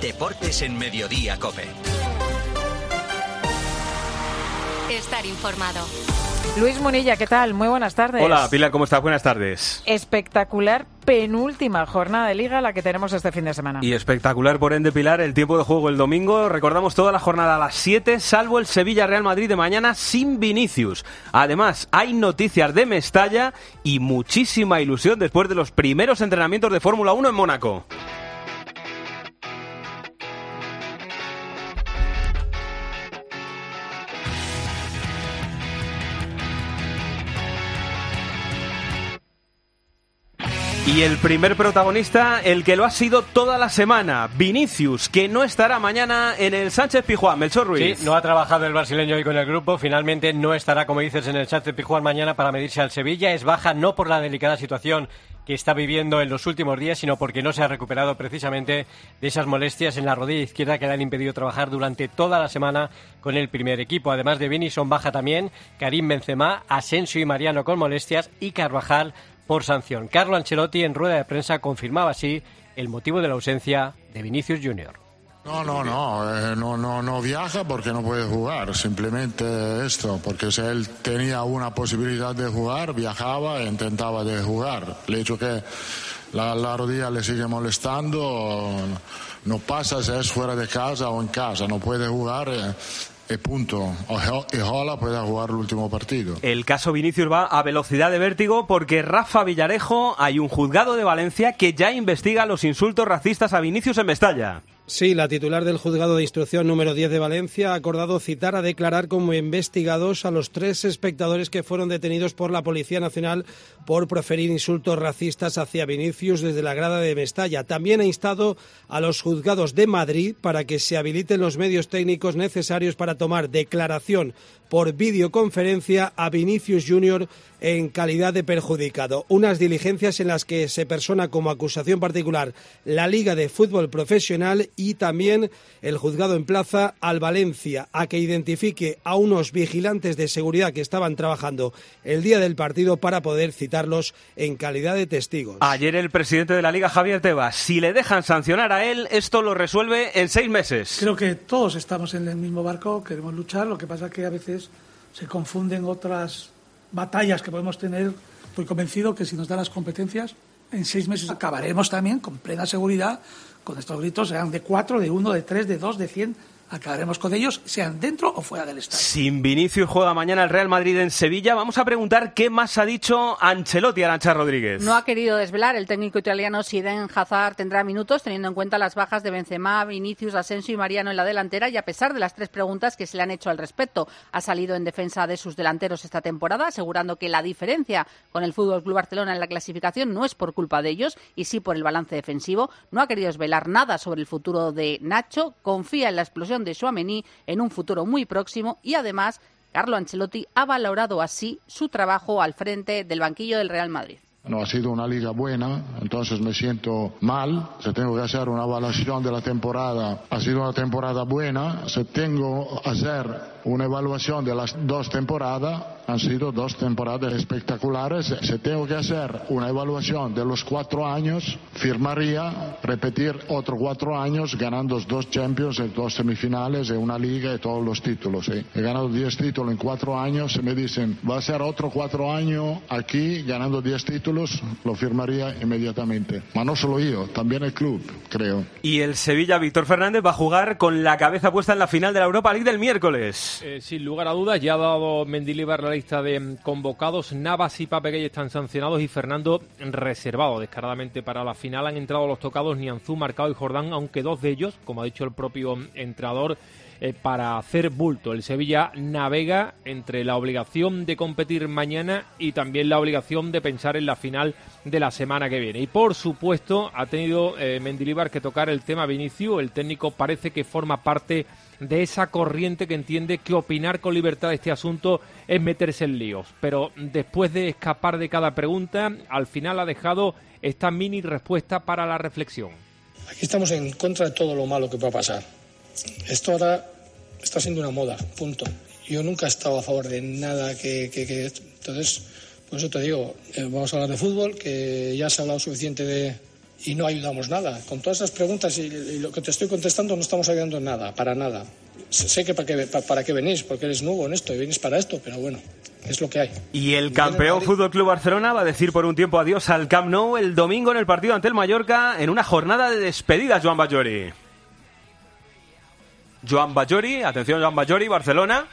Deportes en Mediodía COPE. Estar informado. Luis Munilla, ¿qué tal? Muy buenas tardes. Hola, Pilar, ¿cómo estás? Buenas tardes. Espectacular penúltima jornada de Liga la que tenemos este fin de semana. Y espectacular, por ende, Pilar, el tiempo de juego el domingo. Recordamos toda la jornada a las 7, salvo el Sevilla-Real Madrid de mañana sin Vinicius. Además, hay noticias de Mestalla y muchísima ilusión después de los primeros entrenamientos de Fórmula 1 en Mónaco. Y el primer protagonista, el que lo ha sido toda la semana, Vinicius, que no estará mañana en el Sánchez-Pizjuán. Melchor Ruiz. Sí, no ha trabajado el brasileño hoy con el grupo, finalmente no estará, como dices, en el Sánchez-Pizjuán mañana para medirse al Sevilla. Es baja no por la delicada situación que está viviendo en los últimos días, sino porque no se ha recuperado precisamente de esas molestias en la rodilla izquierda que le han impedido trabajar durante toda la semana con el primer equipo. Además de Vini, son baja también Karim Benzema, Asensio y Mariano con molestias y Carvajal por sanción. Carlo Ancelotti en rueda de prensa confirmaba así el motivo de la ausencia de Vinicius Junior. No viaja porque no puede jugar, simplemente esto, porque si él tenía una posibilidad de jugar, viajaba e intentaba de jugar. El hecho que la rodilla le sigue molestando, no pasa si es fuera de casa o en casa, no puede jugar. Y punto. Ojalá pueda jugar el último partido. El caso Vinicius va a velocidad de vértigo porque Rafa Villarejo, hay un juzgado de Valencia que ya investiga los insultos racistas a Vinicius en Mestalla. Sí, la titular del Juzgado de Instrucción número 10 de Valencia ha acordado citar a declarar como investigados a los 3 espectadores que fueron detenidos por la Policía Nacional por proferir insultos racistas hacia Vinicius desde la grada de Mestalla. También ha instado a los juzgados de Madrid para que se habiliten los medios técnicos necesarios para tomar declaración por videoconferencia a Vinicius Junior en calidad de perjudicado. Unas diligencias en las que se persona como acusación particular la Liga de Fútbol Profesional y también el juzgado emplaza al Valencia a que identifique a unos vigilantes de seguridad que estaban trabajando el día del partido para poder citarlos en calidad de testigos. Ayer el presidente de la Liga, Javier Tebas, si le dejan sancionar a él, esto lo resuelve en 6 meses. Creo que todos estamos en el mismo barco, queremos luchar, lo que pasa es que a veces se confunden otras batallas que podemos tener. Estoy convencido que si nos dan las competencias, en 6 meses acabaremos también con plena seguridad con estos gritos, sean de 4, de 1, de 3, de 2, de 100, acabaremos con ellos, sean dentro o fuera del estadio. Sin Vinicius juega mañana el Real Madrid en Sevilla. Vamos a preguntar qué más ha dicho Ancelotti, Arantxa Rodríguez. No ha querido desvelar. El técnico italiano si Eden Hazard tendrá minutos, teniendo en cuenta las bajas de Benzema, Vinicius, Asensio y Mariano en la delantera, y a pesar de las 3 preguntas que se le han hecho al respecto. Ha salido en defensa de sus delanteros esta temporada, asegurando que la diferencia con el FC Barcelona en la clasificación no es por culpa de ellos, y sí por el balance defensivo. No ha querido desvelar nada sobre el futuro de Nacho, confía en la explosión de Tchouaméni en un futuro muy próximo, y además Carlo Ancelotti ha valorado así su trabajo al frente del banquillo del Real Madrid. No ha sido una liga buena, entonces me siento mal. Si tengo que hacer una evaluación de la temporada, ha sido una temporada buena. Si tengo que hacer una evaluación de las 2 temporadas, han sido 2 temporadas espectaculares. Si tengo que hacer una evaluación de los 4 años, firmaría repetir otros 4 años ganando 2 Champions, 2 semifinales, una liga y todos los títulos. He ganado 10 títulos en 4 años. Me dicen, va a ser otro 4 años aquí ganando 10 títulos. Lo firmaría inmediatamente. Pero no solo yo, también el club, creo. Y el Sevilla, Víctor Fernández, va a jugar con la cabeza puesta en la final de la Europa League del miércoles. Sin lugar a dudas, ya ha dado Mendilibar la lista de convocados. Navas y Pape Gueye están sancionados y Fernando reservado descaradamente para la final. Han entrado los tocados Nianzú, Marcao y Jordán, aunque 2 de ellos, como ha dicho el propio entrenador, para hacer bulto. El Sevilla navega entre la obligación de competir mañana y también la obligación de pensar en la final de la semana que viene. Y por supuesto ha tenido Mendilibar que tocar el tema Vinicius. El técnico parece que forma parte de esa corriente que entiende que opinar con libertad de este asunto es meterse en líos. Pero después de escapar de cada pregunta, al final ha dejado esta mini respuesta para la reflexión. Aquí estamos en contra de todo lo malo que pueda pasar. Esto ahora está siendo una moda, punto. Yo nunca he estado a favor de nada que entonces, por eso te digo, vamos a hablar de fútbol, que ya se ha hablado suficiente de y no ayudamos nada. Con todas esas preguntas y lo que te estoy contestando no estamos ayudando en nada, para nada. Sé que para qué venís, porque eres nuevo en esto y venís para esto, pero bueno, es lo que hay. Y el campeón Fútbol Club Barcelona va a decir por un tiempo adiós al Camp Nou el domingo en el partido ante el Mallorca en una jornada de despedidas, Joan Bajori. Atención Joan Bajori, Barcelona.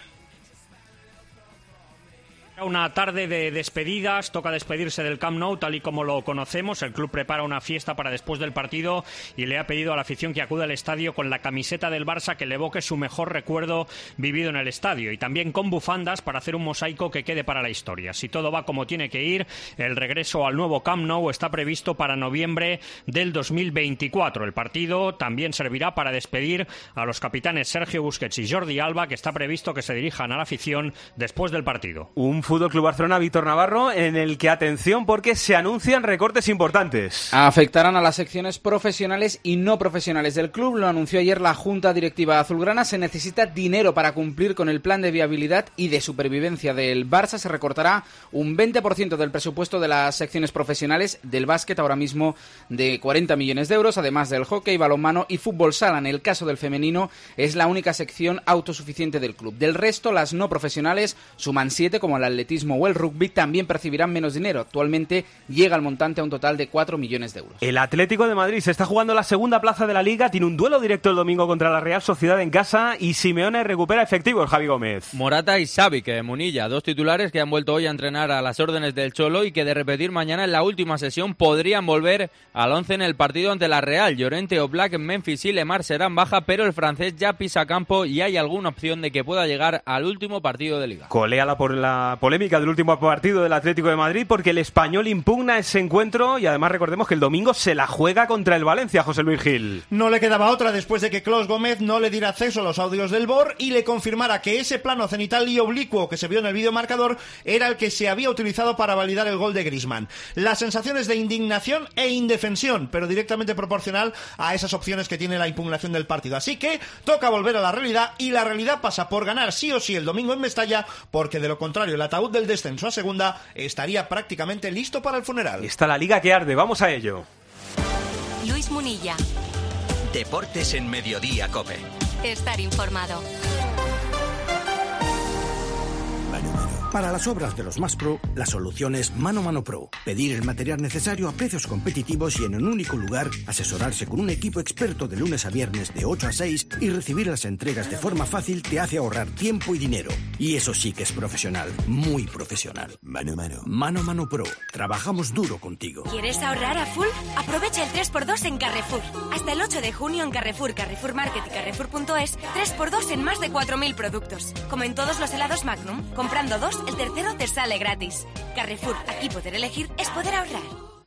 Una tarde de despedidas, toca despedirse del Camp Nou tal y como lo conocemos. El club prepara una fiesta para después del partido y le ha pedido a la afición que acude al estadio con la camiseta del Barça que le evoque su mejor recuerdo vivido en el estadio, y también con bufandas para hacer un mosaico que quede para la historia. Si todo va como tiene que ir, el regreso al nuevo Camp Nou está previsto para noviembre del 2024. El partido también servirá para despedir a los capitanes Sergio Busquets y Jordi Alba, que está previsto que se dirijan a la afición después del partido. Un Fútbol Club Barcelona, Víctor Navarro, en el que, atención, porque se anuncian recortes importantes. Afectarán a las secciones profesionales y no profesionales del club. Lo anunció ayer la Junta Directiva azulgrana. Se necesita dinero para cumplir con el plan de viabilidad y de supervivencia del Barça. Se recortará un 20% del presupuesto de las secciones profesionales del básquet, ahora mismo de 40 millones de euros, además del hockey, balonmano y fútbol sala. En el caso del femenino, es la única sección autosuficiente del club. Del resto, las no profesionales suman 7, como el atletismo o el rugby, también percibirán menos dinero. Actualmente llega el montante a un total de 4 millones de euros. El Atlético de Madrid se está jugando la segunda plaza de la Liga, tiene un duelo directo el domingo contra la Real Sociedad en casa y Simeone recupera efectivos, Javi Gómez. Morata y Xavi, que Munilla, dos titulares que han vuelto hoy a entrenar a las órdenes del Cholo y que de repetir mañana en la última sesión podrían volver al 11 en el partido ante la Real. Llorente, Oblak, Memphis y Lemar serán baja, pero el francés ya pisa campo y hay alguna opción de que pueda llegar al último partido de Liga. Coléala por la polémica del último partido del Atlético de Madrid, porque el Español impugna ese encuentro y además recordemos que el domingo se la juega contra el Valencia, José Luis Gil. No le quedaba otra después de que Klaus Gómez no le diera acceso a los audios del VAR y le confirmara que ese plano cenital y oblicuo que se vio en el videomarcador era el que se había utilizado para validar el gol de Griezmann. Las sensaciones de indignación e indefensión, pero directamente proporcional a esas opciones que tiene la impugnación del partido. Así que toca volver a la realidad, y la realidad pasa por ganar sí o sí el domingo en Mestalla, porque de lo contrario el ataúd del descenso a segunda estaría prácticamente listo para el funeral. Está la liga que arde, vamos a ello. Luis Munilla. Deportes en Mediodía COPE. Estar informado. Para las obras de los más pro, la solución es Mano Mano Pro. Pedir el material necesario a precios competitivos y en un único lugar, asesorarse con un equipo experto de lunes a viernes de 8 a 6 y recibir las entregas de forma fácil te hace ahorrar tiempo y dinero. Y eso sí que es profesional, muy profesional. Mano Mano. Mano Mano Pro. Trabajamos duro contigo. ¿Quieres ahorrar a full? Aprovecha el 3x2 en Carrefour. Hasta el 8 de junio en Carrefour, Carrefour Market y Carrefour.es, 3x2 en más de 4.000 productos. Como en todos los helados Magnum, comprando 2, el tercero te sale gratis. Carrefour, aquí poder elegir es poder ahorrar.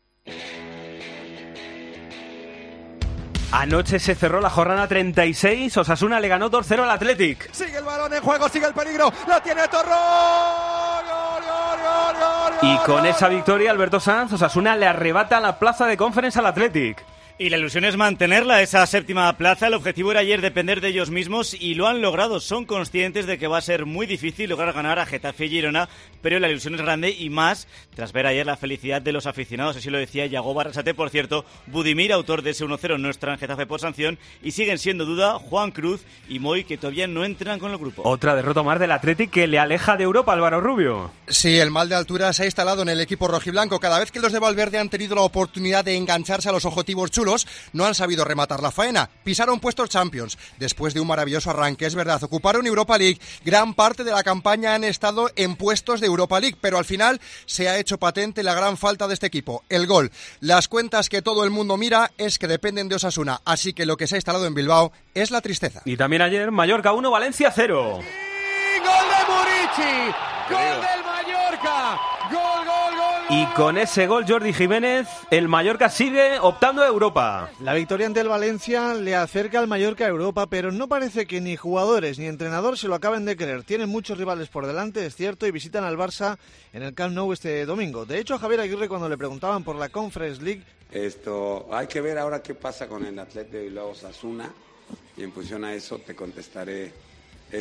Anoche se cerró la jornada 36, Osasuna le ganó 2-0 al Athletic. Sigue el balón en juego, sigue el peligro, la tiene Torró. ¡Gol, gol, gol, gol, gol! Y con esa victoria, Alberto Sanz, Osasuna le arrebata la plaza de Conference al Athletic. Y la ilusión es mantenerla, esa séptima plaza. El objetivo era ayer depender de ellos mismos y lo han logrado. Son conscientes de que va a ser muy difícil lograr ganar a Getafe y Girona, pero la ilusión es grande y más tras ver ayer la felicidad de los aficionados. Así lo decía Yago Barrasate. Por cierto, Budimir, autor de ese 1-0, no estará en Getafe por sanción, y siguen siendo duda Juan Cruz y Moy, que todavía no entran con el grupo. Otra derrota más del Athletic que le aleja de Europa, Álvaro Rubio. Sí, el mal de altura se ha instalado en el equipo rojiblanco. Cada vez que los de Valverde han tenido la oportunidad de engancharse a los objetivos chulos, no han sabido rematar la faena. Pisaron puestos Champions después de un maravilloso arranque, es verdad. Ocuparon Europa League. Gran parte de la campaña han estado en puestos de Europa League, pero al final se ha hecho patente la gran falta de este equipo, el gol. Las cuentas que todo el mundo mira es que dependen de Osasuna, así que lo que se ha instalado en Bilbao es la tristeza. Y también ayer Mallorca 1, Valencia 0. ¡Y gol de Murici! ¡Gol del Mallorca! ¡Gol, gol, gol! Y con ese gol Jordi Jiménez, el Mallorca sigue optando a Europa. La victoria ante el Valencia le acerca al Mallorca a Europa, pero no parece que ni jugadores ni entrenador se lo acaben de creer. Tienen muchos rivales por delante, es cierto, y visitan al Barça en el Camp Nou este domingo. De hecho, a Javier Aguirre, cuando le preguntaban por la Conference League... Hay que ver ahora qué pasa con el Athletic de Bilbao Osasuna, y en función a eso te contestaré esa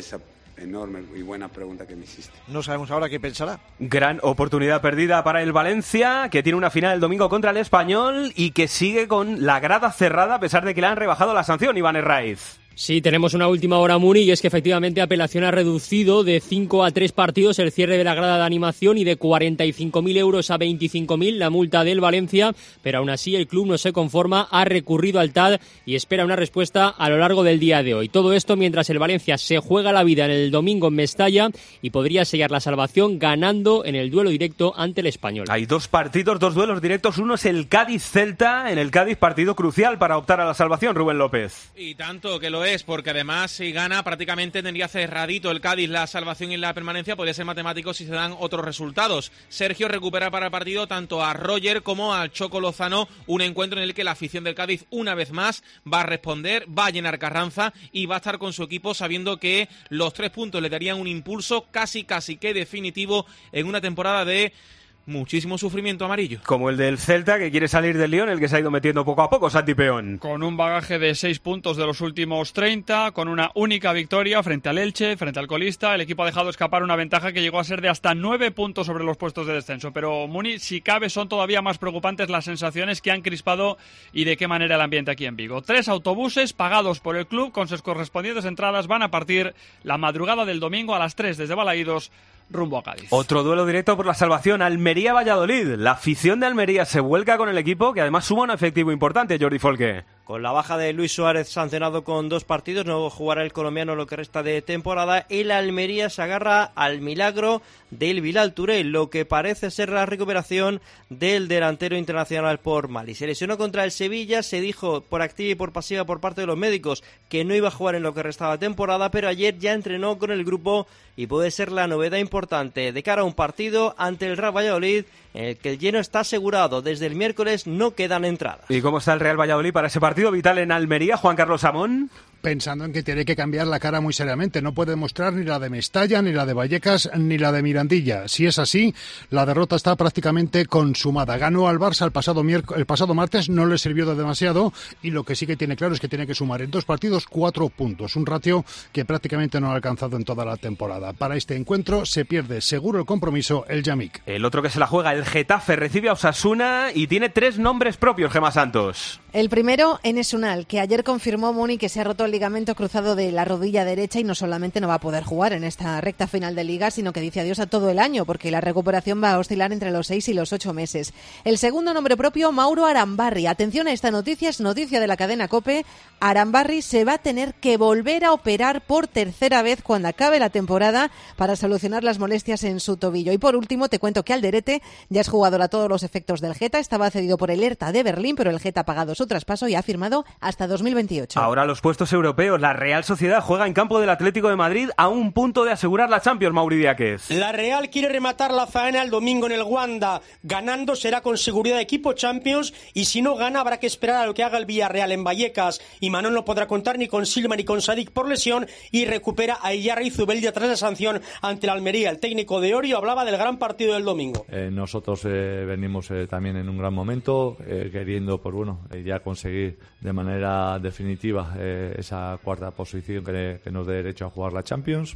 enorme y buena pregunta que me hiciste. No sabemos ahora qué pensará. Gran oportunidad perdida para el Valencia, que tiene una final el domingo contra el Español y que sigue con la grada cerrada a pesar de que le han rebajado la sanción, Iván Herraiz. Sí, tenemos una última hora, Muni, y es que efectivamente Apelación ha reducido de 5 a 3 partidos el cierre de la grada de animación y de 45.000 euros a 25.000 la multa del Valencia, pero aún así el club no se conforma, ha recurrido al TAD y espera una respuesta a lo largo del día de hoy. Todo esto mientras el Valencia se juega la vida en el domingo en Mestalla y podría sellar la salvación ganando en el duelo directo ante el Español. Hay 2 partidos, 2 duelos directos, uno es el Cádiz-Celta, en el Cádiz partido crucial para optar a la salvación, Rubén López. Y tanto que lo es, porque además si gana prácticamente tendría cerradito el Cádiz la salvación y la permanencia, podría ser matemático si se dan otros resultados. Sergio recupera para el partido tanto a Roger como al Choco Lozano, un encuentro en el que la afición del Cádiz una vez más va a responder, va a llenar Carranza y va a estar con su equipo sabiendo que los 3 puntos le darían un impulso casi que definitivo en una temporada de muchísimo sufrimiento amarillo. Como el del Celta, que quiere salir del lío, en el que se ha ido metiendo poco a poco, Santi Peón. Con un bagaje de 6 puntos de los últimos 30, con una única victoria frente al Elche, frente al colista, el equipo ha dejado escapar una ventaja que llegó a ser de hasta 9 puntos sobre los puestos de descenso. Pero, Muni, si cabe, son todavía más preocupantes las sensaciones que han crispado y de qué manera el ambiente aquí en Vigo. 3 autobuses pagados por el club con sus correspondientes entradas van a partir la madrugada del domingo a las 3 desde Balaídos rumbo a Cádiz. Otro duelo directo por la salvación, Almería-Valladolid. La afición de Almería se vuelca con el equipo, que además suma un efectivo importante, Jordi Folque. Con la baja de Luis Suárez sancionado con 2 partidos, no jugará el colombiano lo que resta de temporada. El Almería se agarra al milagro del Bilal Touré, lo que parece ser la recuperación del delantero internacional por Mali. Se lesionó contra el Sevilla, se dijo por activa y por pasiva por parte de los médicos que no iba a jugar en lo que restaba de temporada, pero ayer ya entrenó con el grupo y puede ser la novedad importante de cara a un partido ante el Real Valladolid, en el que el lleno está asegurado. Desde el miércoles no quedan entradas. ¿Y cómo está el Real Valladolid para ese partido vital en Almería, Juan Carlos Amón? Pensando en que tiene que cambiar la cara muy seriamente. No puede mostrar ni la de Mestalla, ni la de Vallecas, ni la de Mirandilla. Si es así, la derrota está prácticamente consumada. Ganó al Barça el pasado martes, no le sirvió de demasiado, y lo que sí que tiene claro es que tiene que sumar en 2 partidos 4 puntos, un ratio que prácticamente no ha alcanzado en toda la temporada. Para este encuentro se pierde seguro el compromiso el Yamik. El otro que se la juega, el Getafe, recibe a Osasuna y tiene 3 nombres propios, Gemma Santos. El primero, Enes Unal, que ayer confirmó, Muni, que se ha roto el ligamento cruzado de la rodilla derecha y no solamente no va a poder jugar en esta recta final de Liga, sino que dice adiós a todo el año, porque la recuperación va a oscilar entre los 6 y los 8 meses. El segundo nombre propio, Mauro Arambarri. Atención a esta noticia, es noticia de la cadena COPE. Arambarri se va a tener que volver a operar por tercera vez cuando acabe la temporada para solucionar las molestias en su tobillo. Y por último, te cuento que Alderete ya es jugador a todos los efectos del Geta, estaba cedido por el Hertha de Berlín, pero el Geta ha pagado su traspaso y ha firmado hasta 2028. Ahora los puestos europeos. La Real Sociedad juega en campo del Atlético de Madrid a un punto de asegurar la Champions, Mauri Díaz. La Real quiere rematar la faena el domingo en el Wanda. Ganando será con seguridad equipo Champions, y si no gana habrá que esperar a lo que haga el Villarreal en Vallecas. Y Manón no podrá contar ni con Silva ni con Sadik por lesión, y recupera a Iyarra y Zubeldia tras la sanción ante la Almería. El técnico de Orio hablaba del gran partido del domingo. Nosotros venimos también en un gran momento, queriendo ya conseguir de manera definitiva esa cuarta posición que nos dé derecho a jugar la Champions.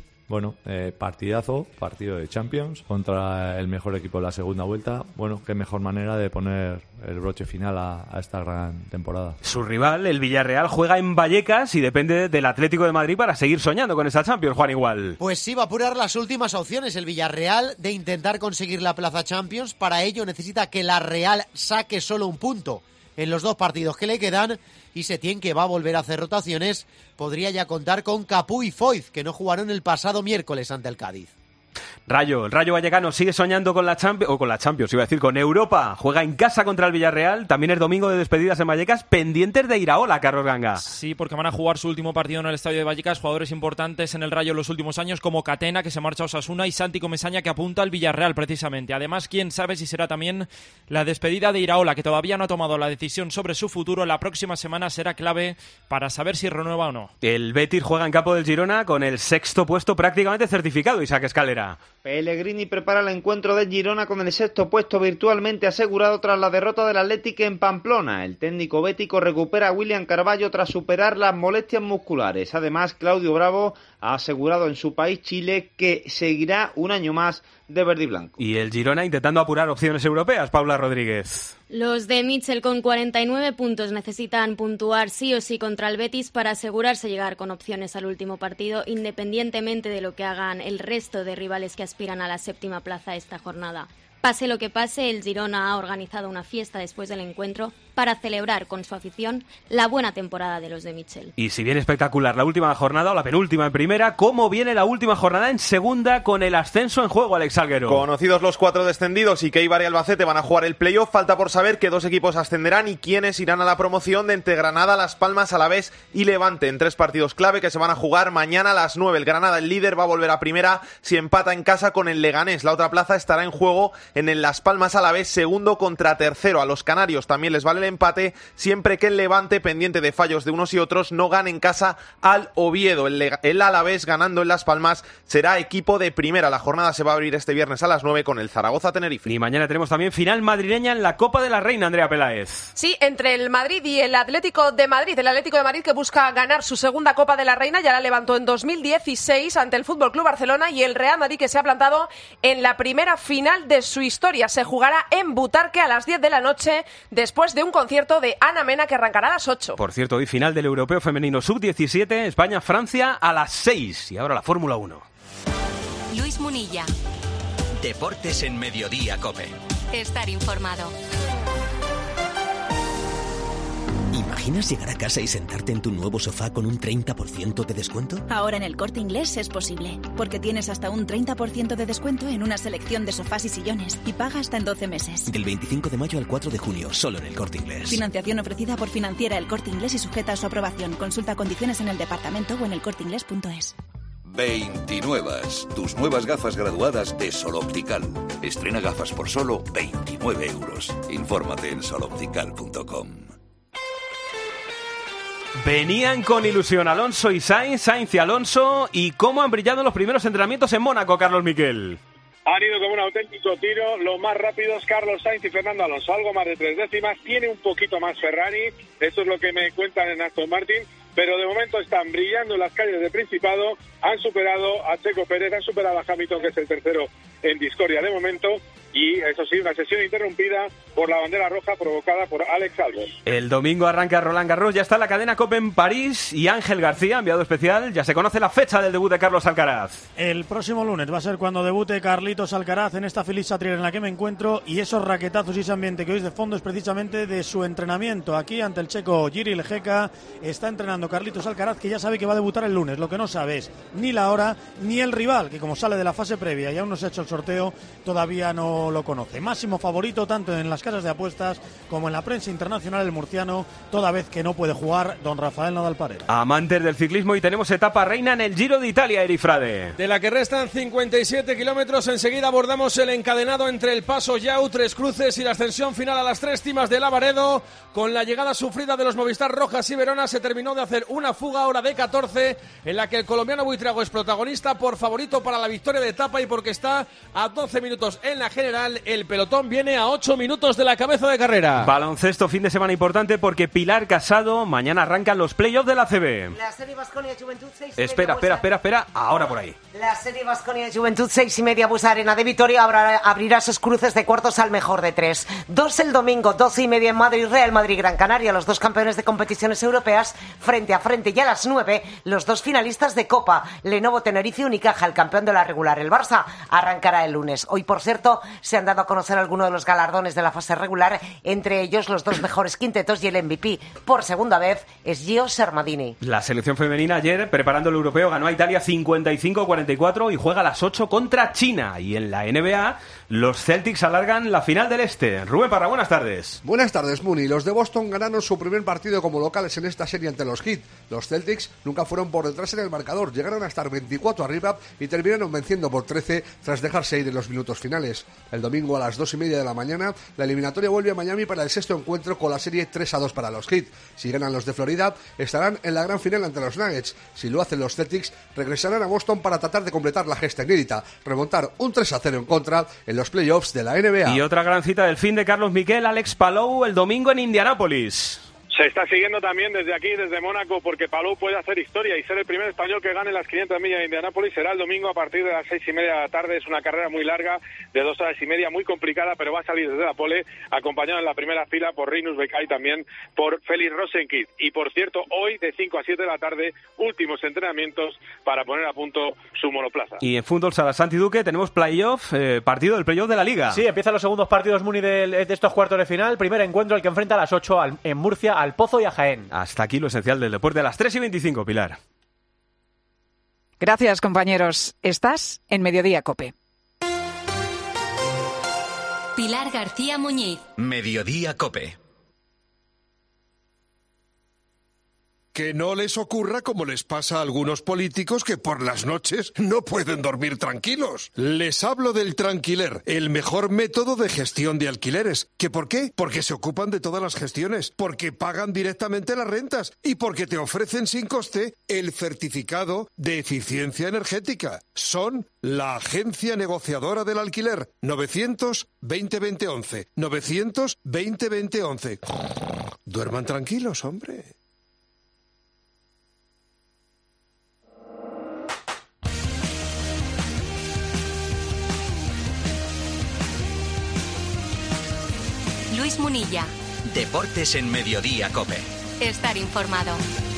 Partido de Champions contra el mejor equipo de la segunda vuelta. Qué mejor manera de poner el broche final a esta gran temporada. Su rival, el Villarreal, juega en Vallecas y depende del Atlético de Madrid para seguir soñando con esa Champions, Juan Igual. Pues sí, va a apurar las últimas opciones el Villarreal de intentar conseguir la plaza Champions. Para ello necesita que la Real saque solo un punto en los 2 partidos que le quedan, y Setién, que va a volver a hacer rotaciones, podría ya contar con Capú y Foyth, que no jugaron el pasado miércoles ante el Cádiz. El Rayo Vallecano sigue soñando con la Champions, con Europa. Juega en casa contra el Villarreal. También es domingo de despedidas en Vallecas, pendientes de Iraola, Carlos Ganga. Sí, porque van a jugar su último partido en el estadio de Vallecas jugadores importantes en el Rayo en los últimos años, como Catena, que se marcha a Osasuna, y Santi Comesaña, que apunta al Villarreal precisamente. Además, quién sabe si será también la despedida de Iraola, que todavía no ha tomado la decisión sobre su futuro. La próxima semana será clave para saber si renueva o no. El Betis juega en campo del Girona con el 6º puesto prácticamente certificado, Isaac Escalera. Pellegrini prepara el encuentro de Girona con el 6º puesto virtualmente asegurado tras la derrota del Athletic en Pamplona. El técnico bético recupera a William Carballo tras superar las molestias musculares. Además, Claudio Bravo ha asegurado en su país, Chile, que seguirá un año más de verde y blanco. Y el Girona intentando apurar opciones europeas, Paula Rodríguez. Los de Mitchell con 49 puntos necesitan puntuar sí o sí contra el Betis para asegurarse llegar con opciones al último partido, independientemente de lo que hagan el resto de rivales que aspiran a la 7ª plaza esta jornada. Pase lo que pase, el Girona ha organizado una fiesta después del encuentro para celebrar con su afición la buena temporada de los de Mitchell. Y si bien espectacular la última jornada o la penúltima en primera, ¿cómo viene la última jornada en segunda con el ascenso en juego, Alex Alguero? Conocidos los 4 descendidos y que Eibar y Albacete van a jugar el playoff, falta por saber qué 2 equipos ascenderán y quiénes irán a la promoción de entre Granada, Las Palmas, Alavés y Levante, en 3 partidos clave que se van a jugar mañana a las 9. El Granada, el líder, va a volver a primera si empata en casa con el Leganés. La otra plaza estará en juego en el Las Palmas, Alavés, segundo contra tercero. A los canarios también les vale el empate siempre que el Levante, pendiente de fallos de unos y otros, no gane en casa al Oviedo. El Alavés, ganando en Las Palmas, será equipo de primera. La jornada se va a abrir este viernes a las 9 con el Zaragoza-Tenerife. Y mañana tenemos también final madrileña en la Copa de la Reina, Andrea Peláez. Sí, entre el Madrid y el Atlético de Madrid. El Atlético de Madrid que busca ganar su segunda Copa de la Reina, ya la levantó en 2016 ante el FC Barcelona, y el Real Madrid que se ha plantado en la primera final de su historia. Se jugará en Butarque a las 10 de la noche después de un concierto de Ana Mena que arrancará a las 8. Por cierto, hoy final del Europeo Femenino Sub-17, España-Francia a las 6. Y ahora la Fórmula 1. Luis Munilla. Deportes en Mediodía COPE. Estar informado. ¿Imaginas llegar a casa y sentarte en tu nuevo sofá con un 30% de descuento? Ahora en El Corte Inglés es posible, porque tienes hasta un 30% de descuento en una selección de sofás y sillones y paga hasta en 12 meses. Del 25 de mayo al 4 de junio, solo en El Corte Inglés. Financiación ofrecida por Financiera El Corte Inglés y sujeta a su aprobación. Consulta condiciones en el departamento o en elcorteinglés.es. 29. Tus nuevas gafas graduadas de Sol Optical. Estrena gafas por solo 29 euros. Infórmate en soloptical.com. Venían con ilusión Alonso y Sainz y Alonso. ¿Y cómo han brillado los primeros entrenamientos en Mónaco, Carlos Miquel? Han ido como un auténtico tiro. Los más rápidos, Carlos Sainz y Fernando Alonso. Algo más de 3 décimas. Tiene un poquito más Ferrari. Eso es lo que me cuentan en Aston Martin. Pero de momento están brillando en las calles del Principado. Han superado a Checo Pérez, han superado a Hamilton, que es el tercero en discordia de momento. Y eso sí, una sesión interrumpida por la bandera roja provocada por Alex Albon. El domingo arranca Roland Garros, ya está en la cadena COPE en París, y Ángel García, enviado especial, ya se conoce la fecha del debut de Carlos Alcaraz. El próximo lunes va a ser cuando debute Carlitos Alcaraz en esta Philippe Chatrier en la que me encuentro, y esos raquetazos y ese ambiente que oís de fondo es precisamente de su entrenamiento. Aquí ante el checo Jiri Lejeka está entrenando Carlitos Alcaraz, que ya sabe que va a debutar el lunes. Lo que no sabe es ni la hora ni el rival, que como sale de la fase previa y aún no se ha hecho el sorteo, todavía no lo conoce. Máximo favorito tanto en las casas de apuestas como en la prensa internacional el murciano, toda vez que no puede jugar don Rafael Nadal Parera. Amantes del ciclismo, y tenemos etapa reina en el Giro de Italia, Eri Frade. De la que restan 57 kilómetros, enseguida abordamos el encadenado entre el Paso Yau, Tres Cruces y la ascensión final a las 3 cimas de Lavaredo. Con la llegada sufrida de los Movistar Rojas y Verona, se terminó de hacer una fuga ahora de 14, en la que el colombiano Buitrago es protagonista por favorito para la victoria de etapa, y porque está a 12 minutos en la general. El pelotón viene a 8 minutos de la cabeza de carrera. Baloncesto, fin de semana importante porque Pilar Casado, mañana arrancan los playoffs de la ACB. La serie Baskonia Juventud 6. Espera, ahora por ahí. La serie Baskonia Juventud 6:30, Busa Arena de Vitoria abrirá sus cruces de cuartos al mejor de 3. 2 el domingo, 12:30 en Madrid, Real Madrid Gran Canaria, los dos campeones de competiciones europeas frente a frente, y a las 9 los dos finalistas de Copa, Lenovo Tenerife y Unicaja, el campeón de la regular. El Barça arrancará el lunes. Hoy, por cierto, se han dado a conocer algunos de los galardones de la fase regular, entre ellos los 2 mejores quintetos, y el MVP por segunda vez es Gio Sermadini. La selección femenina ayer, preparando el europeo, ganó a Italia 55-44 y juega a las 8 contra China. Y en la NBA, los Celtics alargan la final del Este. Rubén Parra, buenas tardes. Buenas tardes, Muni. Los de Boston ganaron su primer partido como locales en esta serie ante los Heat. Los Celtics nunca fueron por detrás en el marcador, llegaron a estar 24 arriba y terminaron venciendo por 13 tras dejarse ir en los minutos finales. El domingo a las 2:30 de la mañana, la eliminatoria vuelve a Miami para el sexto encuentro con la serie 3-2 para los Heat. Si ganan los de Florida, estarán en la gran final ante los Nuggets. Si lo hacen los Celtics, regresarán a Boston para tratar de completar la gesta inédita, remontar un 3-0 en contra en los playoffs de la NBA. Y otra gran cita del fin de Carlos Miquel, Alex Palou, el domingo en Indianápolis. Se está siguiendo también desde aquí, desde Mónaco, porque Palou puede hacer historia y ser el primer español que gane las 500 millas de Indianápolis. Será el domingo a partir de las 6:30 de la tarde. Es una carrera muy larga, de 2 horas y media, muy complicada, pero va a salir desde la pole, acompañado en la primera fila por Rinus Beca y también por Félix Rosenqvist. Y por cierto, hoy de 5 a 7 de la tarde, últimos entrenamientos para poner a punto su monoplaza. Y en fútbol sala Santi Duque tenemos playoff, partido del playoff de la Liga. Sí, empiezan los segundos partidos, Muni, de estos cuartos de final. Primer encuentro, el que enfrenta a las 8 en Murcia al Pozo y a Jaén. Hasta aquí lo esencial del deporte a las 3:25, Pilar. Gracias, compañeros. Estás en Mediodía COPE. Pilar García Muñiz. Mediodía COPE. Que no les ocurra como les pasa a algunos políticos que por las noches no pueden dormir tranquilos. Les hablo del Tranquiler, el mejor método de gestión de alquileres. ¿Que por qué? Porque se ocupan de todas las gestiones, porque pagan directamente las rentas y porque te ofrecen sin coste el certificado de eficiencia energética. Son la agencia negociadora del alquiler. 900-20-20-11. 900-20-20-11. Duerman tranquilos, hombre. Luis Munilla. Deportes en Mediodía COPE. Estar informado.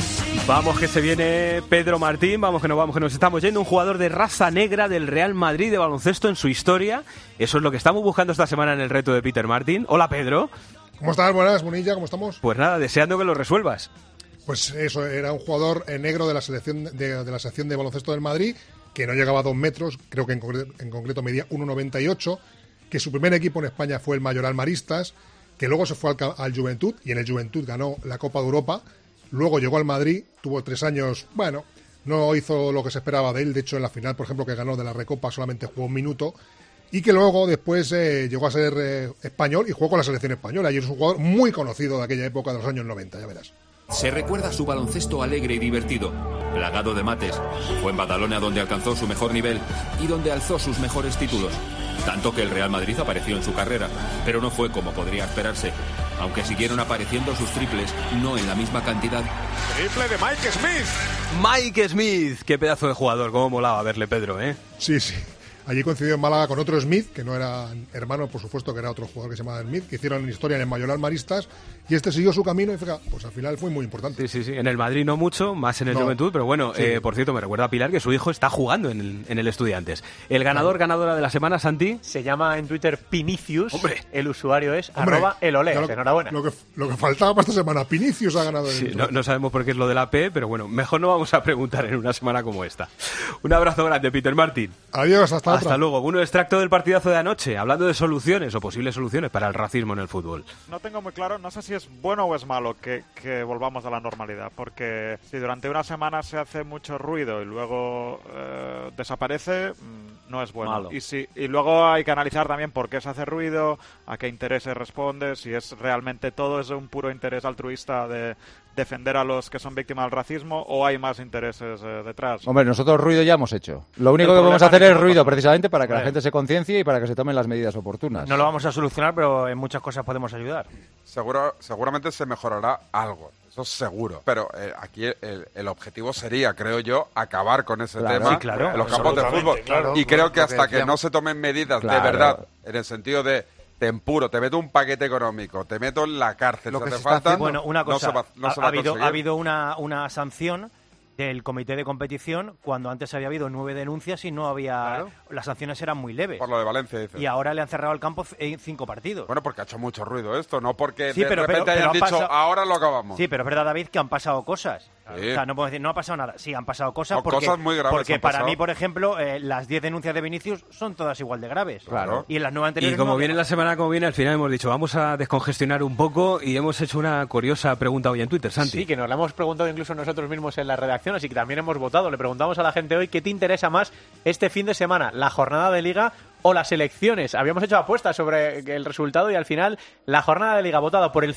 Vamos que se viene Pedro Martín, vamos que nos estamos yendo. Un jugador de raza negra del Real Madrid de baloncesto en su historia. Eso es lo que estamos buscando esta semana en el reto de Peter Martín. Hola, Pedro. ¿Cómo estás? Buenas, Munilla, ¿cómo estamos? Pues nada, deseando que lo resuelvas. Pues eso, era un jugador negro de la selección de la sección de baloncesto del Madrid, que no llegaba a 2 metros, creo que en concreto medía 1,98, que su primer equipo en España fue el Mayoral Maristas, que luego se fue al Juventud, y en el Juventud ganó la Copa de Europa. Luego llegó al Madrid, tuvo 3 años, bueno, no hizo lo que se esperaba de él. De hecho, en la final, por ejemplo, que ganó de la Recopa, solamente jugó 1 minuto. Y que luego, después, llegó a ser español y jugó con la selección española. Y es un jugador muy conocido de aquella época, de los años 90, ya verás. Se recuerda su baloncesto alegre y divertido, plagado de mates. Fue en Badalona donde alcanzó su mejor nivel y donde alzó sus mejores títulos. Tanto que el Real Madrid apareció en su carrera, pero no fue como podría esperarse. Aunque siguieron apareciendo sus triples, no en la misma cantidad. Triple de Mike Smith. Mike Smith, qué pedazo de jugador, cómo molaba verle, Pedro, ¿eh? Sí, sí. Allí coincidió en Málaga con otro Smith, que no era hermano, por supuesto, que era otro jugador que se llamaba Smith, que hicieron historia en el Mayoral Maristas, y este siguió su camino y fíjate, pues al final fue muy importante. Sí, sí, sí. En el Madrid no mucho, más en el Juventud, pero bueno, sí. Por cierto, me recuerda a Pilar que su hijo está jugando en el Estudiantes. El ganadora de la semana, Santi. Se llama en Twitter Pinicius. Hombre. El usuario es Hombre, @elole. ya Enhorabuena. Lo que faltaba para esta semana, Pinicius ha ganado. Sí, no sabemos por qué es lo de la P, pero bueno, mejor no vamos a preguntar en una semana como esta. Un abrazo grande, Peter Martín. Adiós, hasta otra. Hasta luego. Uno extracto del partidazo de anoche, hablando de soluciones o posibles soluciones para el racismo en el fútbol. No tengo muy claro, no sé si es bueno o es malo que volvamos a la normalidad, porque si durante una semana se hace mucho ruido y luego desaparece, no es bueno. Malo. Y luego hay que analizar también por qué se hace ruido, a qué intereses responde, si es realmente todo es un puro interés altruista de defender a los que son víctimas del racismo o hay más intereses detrás. Hombre, nosotros ruido ya hemos hecho. Lo único que podemos hacer es ruido precisamente para que la gente se conciencie y para que se tomen las medidas oportunas. No lo vamos a solucionar, pero en muchas cosas podemos ayudar. Seguramente se mejorará algo, eso es seguro. Pero aquí el objetivo sería, creo yo, acabar con ese tema en los campos de fútbol. Claro, y creo que hasta que no se tomen medidas de verdad, en el sentido de te empuro, te meto un paquete económico, te meto en la cárcel, lo que te falta. Bueno, una cosa, ha habido una sanción del comité de competición cuando antes había habido 9 denuncias y no había... Claro. Las sanciones eran muy leves. Por lo de Valencia, dices. Y ahora le han cerrado el campo en 5 partidos. Bueno, porque ha hecho mucho ruido esto, no porque de repente hayan dicho, ahora lo acabamos. Sí, pero es verdad, David, que han pasado cosas. Sí. O sea, no puedo decir, no ha pasado nada. Sí, han pasado cosas porque... Cosas muy graves porque para mí, por ejemplo, las 10 denuncias de Vinicius son todas igual de graves. Claro. Y en las 9 anteriores... Y como viene la semana como viene, al final hemos dicho, vamos a descongestionar un poco y hemos hecho una curiosa pregunta hoy en Twitter, Santi. Sí, que nos la hemos preguntado incluso nosotros mismos en la redacción, así que también hemos votado. Le preguntamos a la gente hoy qué te interesa más este fin de semana, la jornada de Liga o las elecciones. Habíamos hecho apuestas sobre el resultado y al final la jornada de Liga votada por el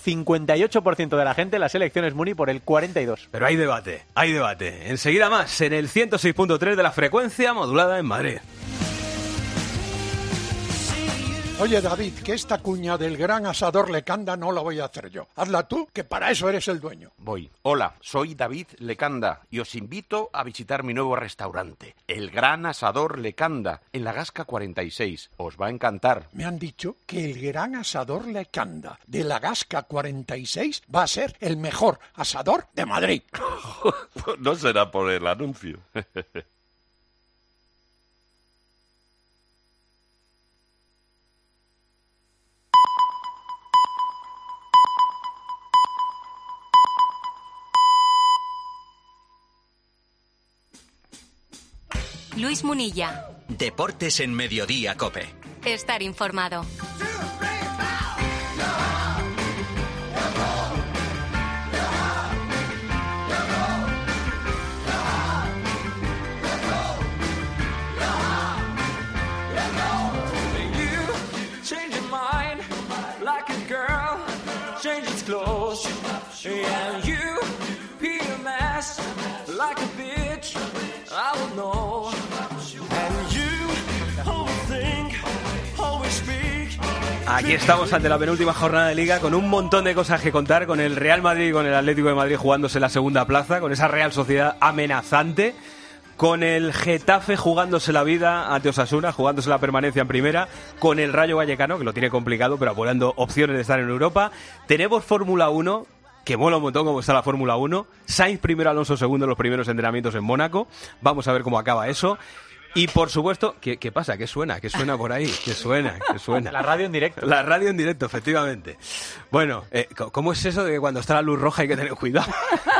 58% de la gente, las elecciones Muni por el 42%. Pero hay debate, hay debate. Enseguida más en el 106.3 de la frecuencia modulada en Madrid. Oye, David, que esta cuña del gran asador Lecanda no la voy a hacer yo. Hazla tú, que para eso eres el dueño. Voy. Hola, soy David Lecanda y os invito a visitar mi nuevo restaurante, el Gran Asador Lecanda, en la Gasca 46. Os va a encantar. Me han dicho que el gran asador Lecanda de la Gasca 46 va a ser el mejor asador de Madrid. No será por el anuncio. Luis Munilla. Deportes en Mediodía COPE. Estar informado. Aquí estamos ante la penúltima jornada de Liga con un montón de cosas que contar, con el Real Madrid y con el Atlético de Madrid jugándose la segunda plaza, con esa Real Sociedad amenazante, con el Getafe jugándose la vida ante Osasuna, jugándose la permanencia en primera, con el Rayo Vallecano, que lo tiene complicado, pero apurando opciones de estar en Europa. Tenemos Fórmula 1, que mola un montón cómo está la Fórmula 1. Sainz primero, Alonso segundo en los primeros entrenamientos en Mónaco. Vamos a ver cómo acaba eso. Y por supuesto, ¿qué pasa? ¿Qué suena? ¿Qué suena por ahí? ¿Qué suena? La radio en directo. La radio en directo, efectivamente. Bueno, ¿cómo es eso de que cuando está la luz roja hay que tener cuidado?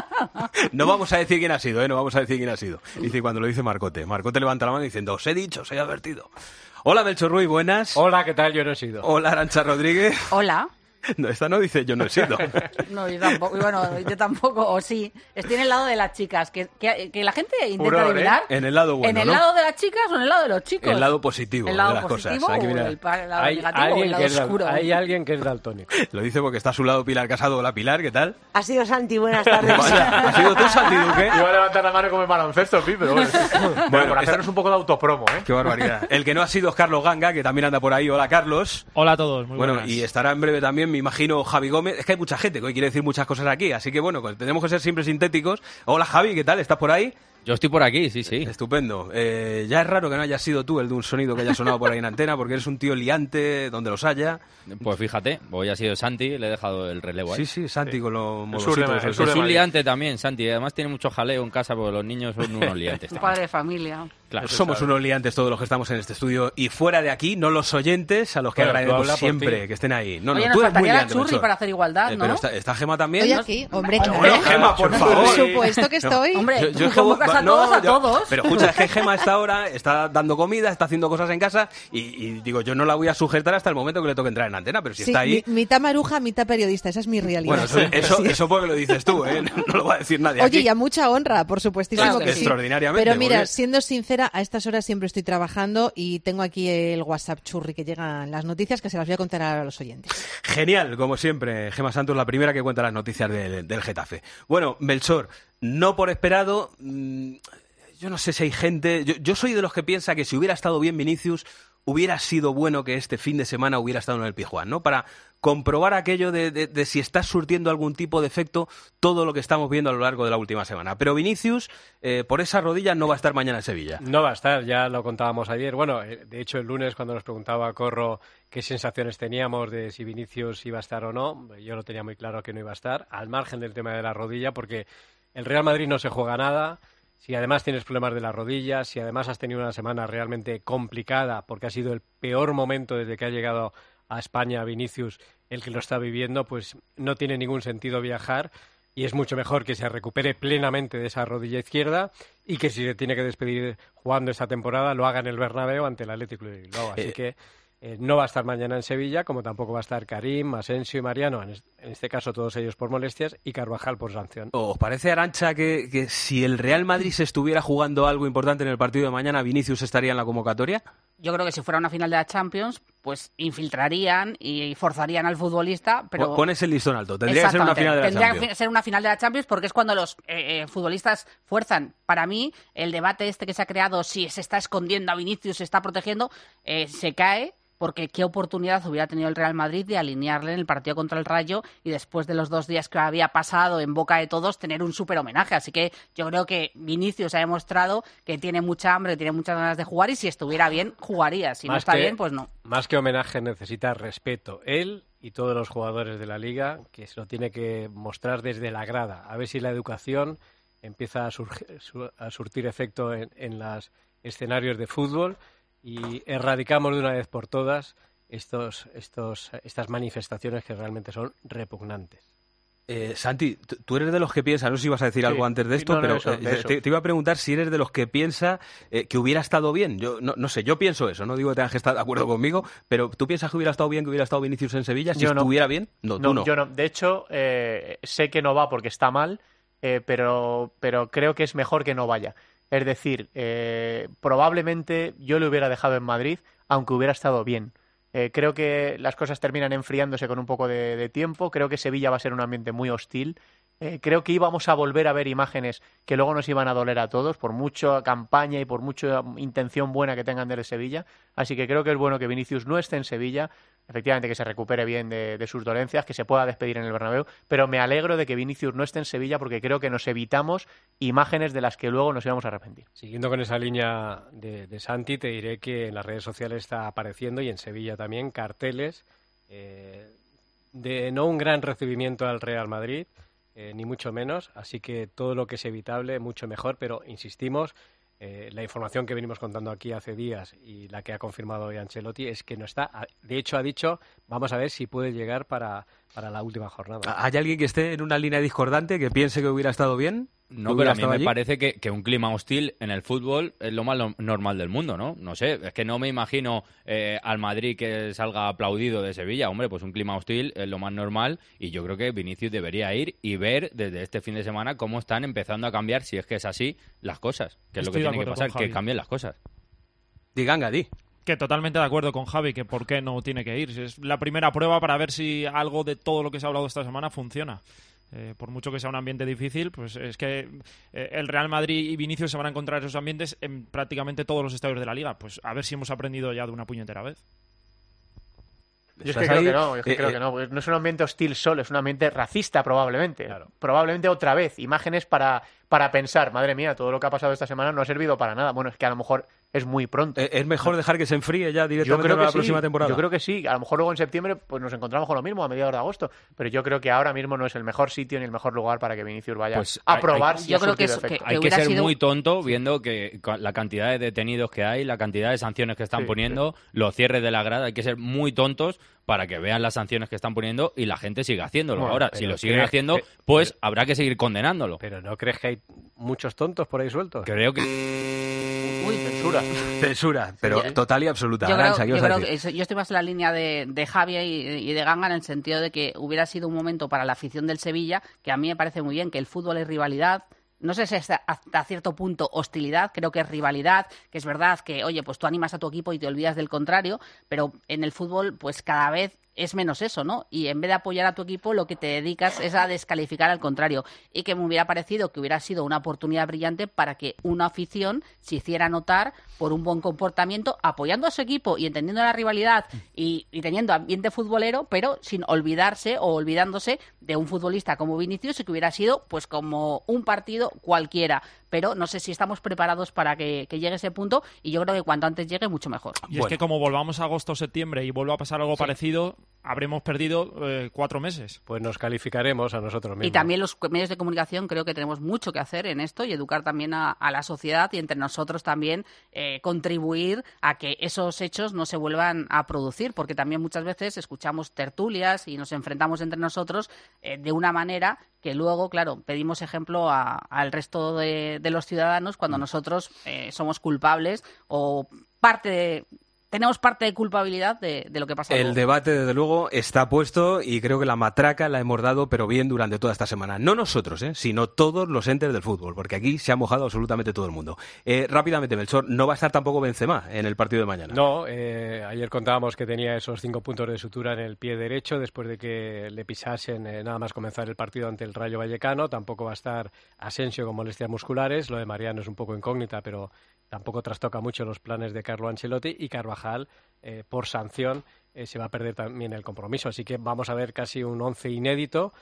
No vamos a decir quién ha sido, no vamos a decir quién ha sido. Dice cuando lo dice Marcote. Marcote levanta la mano diciendo, os he dicho, os he advertido. Hola, Melchor Ruiz, buenas. Hola, ¿qué tal? Yo no he sido. Hola, Arantxa Rodríguez. Hola. No, esta no dice yo no he sido. No, yo tampoco. Bueno, yo tampoco, o sí. Estoy en el lado de las chicas, que la gente intenta adivinar. En el lado bueno, ¿En el ¿no? lado de las chicas o en el lado de los chicos? El lado positivo ¿El lado de las positivo cosas. Hay que mirar. o el lado negativo o el lado oscuro? Hay alguien que es daltónico. Lo dice porque está a su lado Pilar Casado. Hola, Pilar, ¿qué tal? Ha sido Santi, buenas tardes. ¿Has sido tú, Santi Duque? Iba a levantar la mano como el baloncesto, Pi, pero bueno. Bueno, por hacernos un poco de autopromo, ¿eh? Qué barbaridad. El que no ha sido es Carlos Ganga, que también anda por ahí. Hola, Carlos. Hola a todos, muy bueno, buenas. Y estará en breve también, me imagino, Javi Gómez. Es que hay mucha gente que hoy quiere decir muchas cosas aquí, así que bueno, tenemos que ser siempre sintéticos. Hola, Javi, ¿qué tal? ¿Estás por ahí? Yo estoy por aquí, sí, sí. Estupendo. Ya es raro que no hayas sido tú el de un sonido que haya sonado por ahí en antena, porque eres un tío liante, donde los haya. Pues fíjate, hoy ha sido Santi, le he dejado el relevo ahí. Sí, Santi con los modositos. Es un liante también, Santi. Además tiene mucho jaleo en casa porque los niños son unos liantes. Un padre de familia. Claro, somos unos liantes todos los que estamos en este estudio y fuera de aquí, no los oyentes, a los que agradecemos siempre que estén ahí. Oye, nos faltaría la Churri para hacer igualdad, ¿no? Pero está Gema también. Estoy aquí, hombre, claro. Bueno, Gema, por favor. Por supuesto que estoy. Hombre, tú convocas a todos, a todos. Pero escucha, es que Gema a esta hora está dando comida, está haciendo cosas en casa y digo, yo no la voy a sujetar hasta el momento que le toque entrar en antena, pero si está ahí... Mitad maruja, mitad periodista, esa es mi realidad. Bueno, eso porque lo dices tú, ¿eh? No lo va a decir nadie aquí. Oye, y a mucha honra, por supuestísimo que sí. Extraordinariamente. Pero mira, siendo sincera, a estas horas siempre estoy trabajando y tengo aquí el WhatsApp Churri que llegan las noticias que se las voy a contar a los oyentes. Genial, como siempre, Gema Santos, la primera que cuenta las noticias del Getafe. Bueno, Melchor, no por esperado... Yo no sé si hay gente... Yo soy de los que piensa que si hubiera estado bien Vinicius, hubiera sido bueno que este fin de semana hubiera estado en el Pizjuán, ¿no? Para comprobar aquello de si está surtiendo algún tipo de efecto todo lo que estamos viendo a lo largo de la última semana. Pero Vinicius, por esa rodilla, no va a estar mañana en Sevilla. No va a estar, ya lo contábamos ayer. Bueno, de hecho, el lunes cuando nos preguntaba Corro qué sensaciones teníamos de si Vinicius iba a estar o no, yo lo tenía muy claro que no iba a estar, al margen del tema de la rodilla, porque el Real Madrid no se juega nada. Si además tienes problemas de las rodillas, si además has tenido una semana realmente complicada, porque ha sido el peor momento desde que ha llegado a España Vinicius el que lo está viviendo, pues no tiene ningún sentido viajar y es mucho mejor que se recupere plenamente de esa rodilla izquierda y que si se tiene que despedir jugando esta temporada lo haga en el Bernabéu ante el Atlético de Bilbao. Así que no va a estar mañana en Sevilla, como tampoco va a estar Karim, Asensio y Mariano, en este caso todos ellos por molestias, y Carvajal por sanción. ¿Os parece, Arantxa, que si el Real Madrid se estuviera jugando algo importante en el partido de mañana, Vinicius estaría en la convocatoria? Yo creo que si fuera una final de la Champions, pues infiltrarían y forzarían al futbolista, pero... Pones el listón alto, tendría que ser una final de la Champions. Tendría que ser una final de la Champions porque es cuando los futbolistas fuerzan. Para mí, el debate que se ha creado, si se está escondiendo a Vinicius, se está protegiendo, se cae porque qué oportunidad hubiera tenido el Real Madrid de alinearle en el partido contra el Rayo y después de los 2 días que había pasado en boca de todos, tener un súper homenaje. Así que yo creo que Vinicius ha demostrado que tiene mucha hambre, tiene muchas ganas de jugar y si estuviera bien, jugaría. Si no está bien, pues no. Más que homenaje necesita respeto. Él y todos los jugadores de la Liga, que se lo tiene que mostrar desde la grada. A ver si la educación empieza a surtir efecto en los escenarios de fútbol y erradicamos de una vez por todas estas manifestaciones que realmente son repugnantes. Santi, tú eres de los que piensa, no sé si ibas a decir algo antes de esto, pero te iba a preguntar si eres de los que piensa que hubiera estado bien. Yo no sé, yo pienso eso, no digo que tengas que estar de acuerdo conmigo, pero ¿tú piensas que hubiera estado bien que hubiera estado Vinicius en Sevilla si estuviera bien? No, tú no. Yo no. De hecho, sé que no va porque está mal, pero creo que es mejor que no vaya. Es decir, probablemente yo le hubiera dejado en Madrid, aunque hubiera estado bien. Creo que las cosas terminan enfriándose con un poco de tiempo. Creo que Sevilla va a ser un ambiente muy hostil. Creo que íbamos a volver a ver imágenes que luego nos iban a doler a todos, por mucha campaña y por mucha intención buena que tengan desde Sevilla. Así que creo que es bueno que Vinicius no esté en Sevilla. Efectivamente, que se recupere bien de sus dolencias, que se pueda despedir en el Bernabéu. Pero me alegro de que Vinicius no esté en Sevilla porque creo que nos evitamos imágenes de las que luego nos íbamos a arrepentir. Siguiendo con esa línea de Santi, te diré que en las redes sociales está apareciendo, y en Sevilla también, carteles de no un gran recibimiento al Real Madrid, ni mucho menos, así que todo lo que es evitable, mucho mejor, pero insistimos, la información que venimos contando aquí hace días y la que ha confirmado hoy Ancelotti es que no está. De hecho, ha dicho, vamos a ver si puede llegar para la última jornada. ¿Hay alguien que esté en una línea discordante, que piense que hubiera estado bien? No, pero a mí me parece que un clima hostil en el fútbol es lo más normal del mundo, ¿no? No sé, es que no me imagino al Madrid que salga aplaudido de Sevilla. Hombre, pues un clima hostil es lo más normal y yo creo que Vinicius debería ir y ver desde este fin de semana cómo están empezando a cambiar, si es que es así, las cosas. Que es lo que tiene que pasar, que cambien las cosas. Di. Que totalmente de acuerdo con Javi, que por qué no tiene que ir. Es la primera prueba para ver si algo de todo lo que se ha hablado esta semana funciona. Por mucho que sea un ambiente difícil, pues es que el Real Madrid y Vinicius se van a encontrar esos ambientes en prácticamente todos los estadios de la Liga. Pues a ver si hemos aprendido ya de una puñetera vez. Yo es que creo que no, porque no es un ambiente hostil solo, es un ambiente racista probablemente. Claro. Probablemente otra vez, imágenes para pensar, madre mía, todo lo que ha pasado esta semana no ha servido para nada. Bueno, es que a lo mejor es muy pronto. ¿Es mejor dejar que se enfríe ya directamente para la próxima temporada? Yo creo que sí. A lo mejor luego en septiembre pues nos encontramos con lo mismo a mediados de agosto. Pero yo creo que ahora mismo no es el mejor sitio ni el mejor lugar para que Vinicius vaya a probar si yo creo que hay que ser muy tonto viendo que la cantidad de detenidos que hay, la cantidad de sanciones que están poniendo, los cierres de la grada. Hay que ser muy tontos para que vean las sanciones que están poniendo y la gente siga haciéndolo. Bueno, ahora, si lo siguen haciendo, pues habrá que seguir condenándolo. Pero ¿no crees que hay muchos tontos por ahí sueltos? Creo que... Censura, pero total y absoluta. Yo estoy más en la línea de Javi y de Ganga en el sentido de que hubiera sido un momento para la afición del Sevilla, que a mí me parece muy bien, que el fútbol es rivalidad. No sé si hasta cierto punto hostilidad, creo que es rivalidad, que es verdad que, oye, pues tú animas a tu equipo y te olvidas del contrario, pero en el fútbol pues cada vez es menos eso, ¿no? Y en vez de apoyar a tu equipo, lo que te dedicas es a descalificar al contrario. Y que me hubiera parecido que hubiera sido una oportunidad brillante para que una afición se hiciera notar por un buen comportamiento, apoyando a su equipo y entendiendo la rivalidad y teniendo ambiente futbolero, pero sin olvidarse o olvidándose de un futbolista como Vinicius y que hubiera sido pues como un partido cualquiera. Pero no sé si estamos preparados para que llegue ese punto y yo creo que cuanto antes llegue, mucho mejor. Y es que como volvamos a agosto o septiembre y vuelva a pasar algo parecido, habremos perdido 4 meses. Pues nos calificaremos a nosotros mismos. Y también los medios de comunicación creo que tenemos mucho que hacer en esto y educar también a la sociedad y entre nosotros también contribuir a que esos hechos no se vuelvan a producir, porque también muchas veces escuchamos tertulias y nos enfrentamos entre nosotros de una manera que luego, claro, pedimos ejemplo al resto de los ciudadanos cuando nosotros somos culpables o tenemos parte de culpabilidad de lo que pasa. El debate, desde luego, está puesto y creo que la matraca la hemos dado, pero bien, durante toda esta semana. No nosotros, sino todos los entes del fútbol, porque aquí se ha mojado absolutamente todo el mundo. Rápidamente, Melchor, no va a estar tampoco Benzema en el partido de mañana. No, ayer contábamos que tenía esos 5 puntos de sutura en el pie derecho después de que le pisasen nada más comenzar el partido ante el Rayo Vallecano. Tampoco va a estar Asensio con molestias musculares. Lo de Mariano es un poco incógnita, pero tampoco trastoca mucho los planes de Carlo Ancelotti, y Carvajal, por sanción, se va a perder también el compromiso. Así que vamos a ver casi un 11 inédito.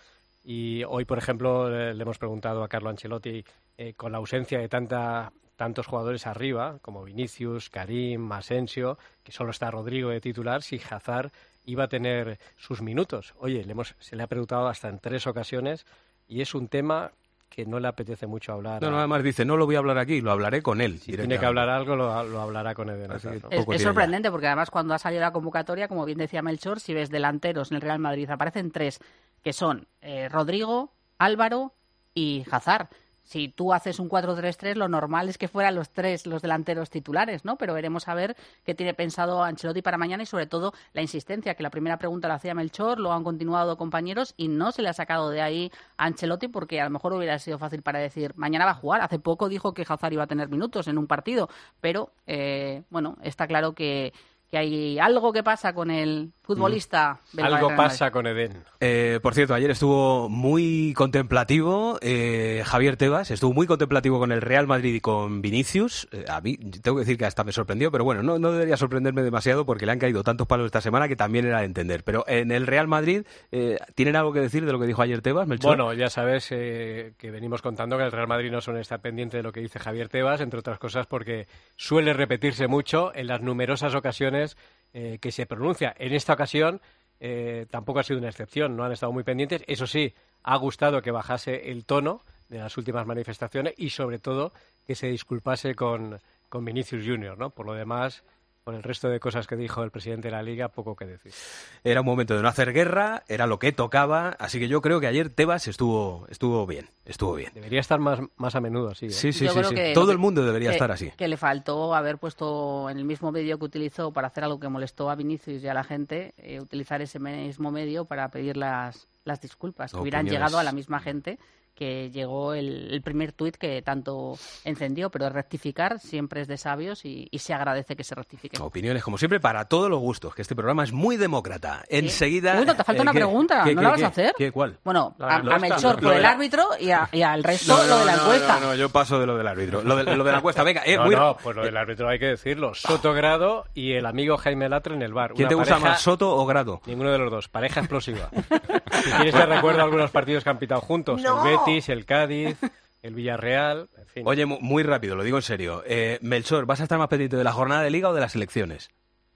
Y hoy, por ejemplo, le hemos preguntado a Carlo Ancelotti, con la ausencia de tantos jugadores arriba, como Vinicius, Karim, Asensio, que solo está Rodrigo de titular, si Hazard iba a tener sus minutos. Oye, se le ha preguntado hasta en 3 ocasiones, y es un tema que no le apetece mucho hablar. No, nada más dice, no lo voy a hablar aquí, lo hablaré con él. Si tiene que hablar algo, lo hablará con Eden. Es sorprendente, porque además cuando ha salido la convocatoria, como bien decía Melchor, si ves delanteros en el Real Madrid, aparecen 3, que son Rodrigo, Álvaro y Hazard. Si tú haces un 4-3-3, lo normal es que fueran los 3 los delanteros titulares, ¿no? Pero veremos a ver qué tiene pensado Ancelotti para mañana, y sobre todo la insistencia, que la primera pregunta la hacía Melchor, lo han continuado compañeros y no se le ha sacado de ahí a Ancelotti, porque a lo mejor hubiera sido fácil para decir, mañana va a jugar. Hace poco dijo que Hazard iba a tener minutos en un partido, pero bueno, está claro que hay algo que pasa con el futbolista. Algo pasa con Eden. Por cierto, ayer estuvo muy contemplativo Javier Tebas, estuvo muy contemplativo con el Real Madrid y con Vinicius. A mí tengo que decir que hasta me sorprendió, pero bueno, no debería sorprenderme demasiado porque le han caído tantos palos esta semana que también era de entender. Pero en el Real Madrid, ¿tienen algo que decir de lo que dijo ayer Tebas, Melchor? Bueno, ya sabes que venimos contando que el Real Madrid no suele estar pendiente de lo que dice Javier Tebas, entre otras cosas porque suele repetirse mucho en las numerosas ocasiones que se pronuncia. En esta ocasión tampoco ha sido una excepción, no han estado muy pendientes. Eso sí, ha gustado que bajase el tono de las últimas manifestaciones y sobre todo que se disculpase con Vinicius Junior, ¿no? Por lo demás, por el resto de cosas que dijo el presidente de la Liga, poco que decir. Era un momento de no hacer guerra, era lo que tocaba, así que yo creo que ayer Tebas estuvo bien. Debería estar más a menudo así, ¿eh? Sí. Todo el mundo debería estar así. Que le faltó haber puesto en el mismo medio que utilizó para hacer algo que molestó a Vinicius y a la gente, utilizar ese mismo medio para pedir las disculpas, que hubieran llegado a la misma gente que llegó el primer tuit que tanto encendió, pero rectificar siempre es de sabios y se agradece que se rectifique. Opiniones, como siempre, para todos los gustos, que este programa es muy demócrata. Enseguida... Uy, no, te falta una pregunta, ¿no la vas a hacer? ¿Cuál? Bueno, a Melchor por el árbitro y al resto lo de la encuesta. No, yo paso de lo del árbitro. Lo de la encuesta, venga. Pues lo del árbitro hay que decirlo. Soto, Grado y el amigo Jaime Latre en el bar. ¿Quién te gusta más, Soto o Grado? Ninguno de los dos, pareja explosiva. Si quieres te recuerdo algunos partidos que han pitado juntos. No. El Betis, el Cádiz, el Villarreal, en fin. Oye, muy rápido, lo digo en serio. Melchor, ¿vas a estar más pendiente de la jornada de Liga o de las elecciones?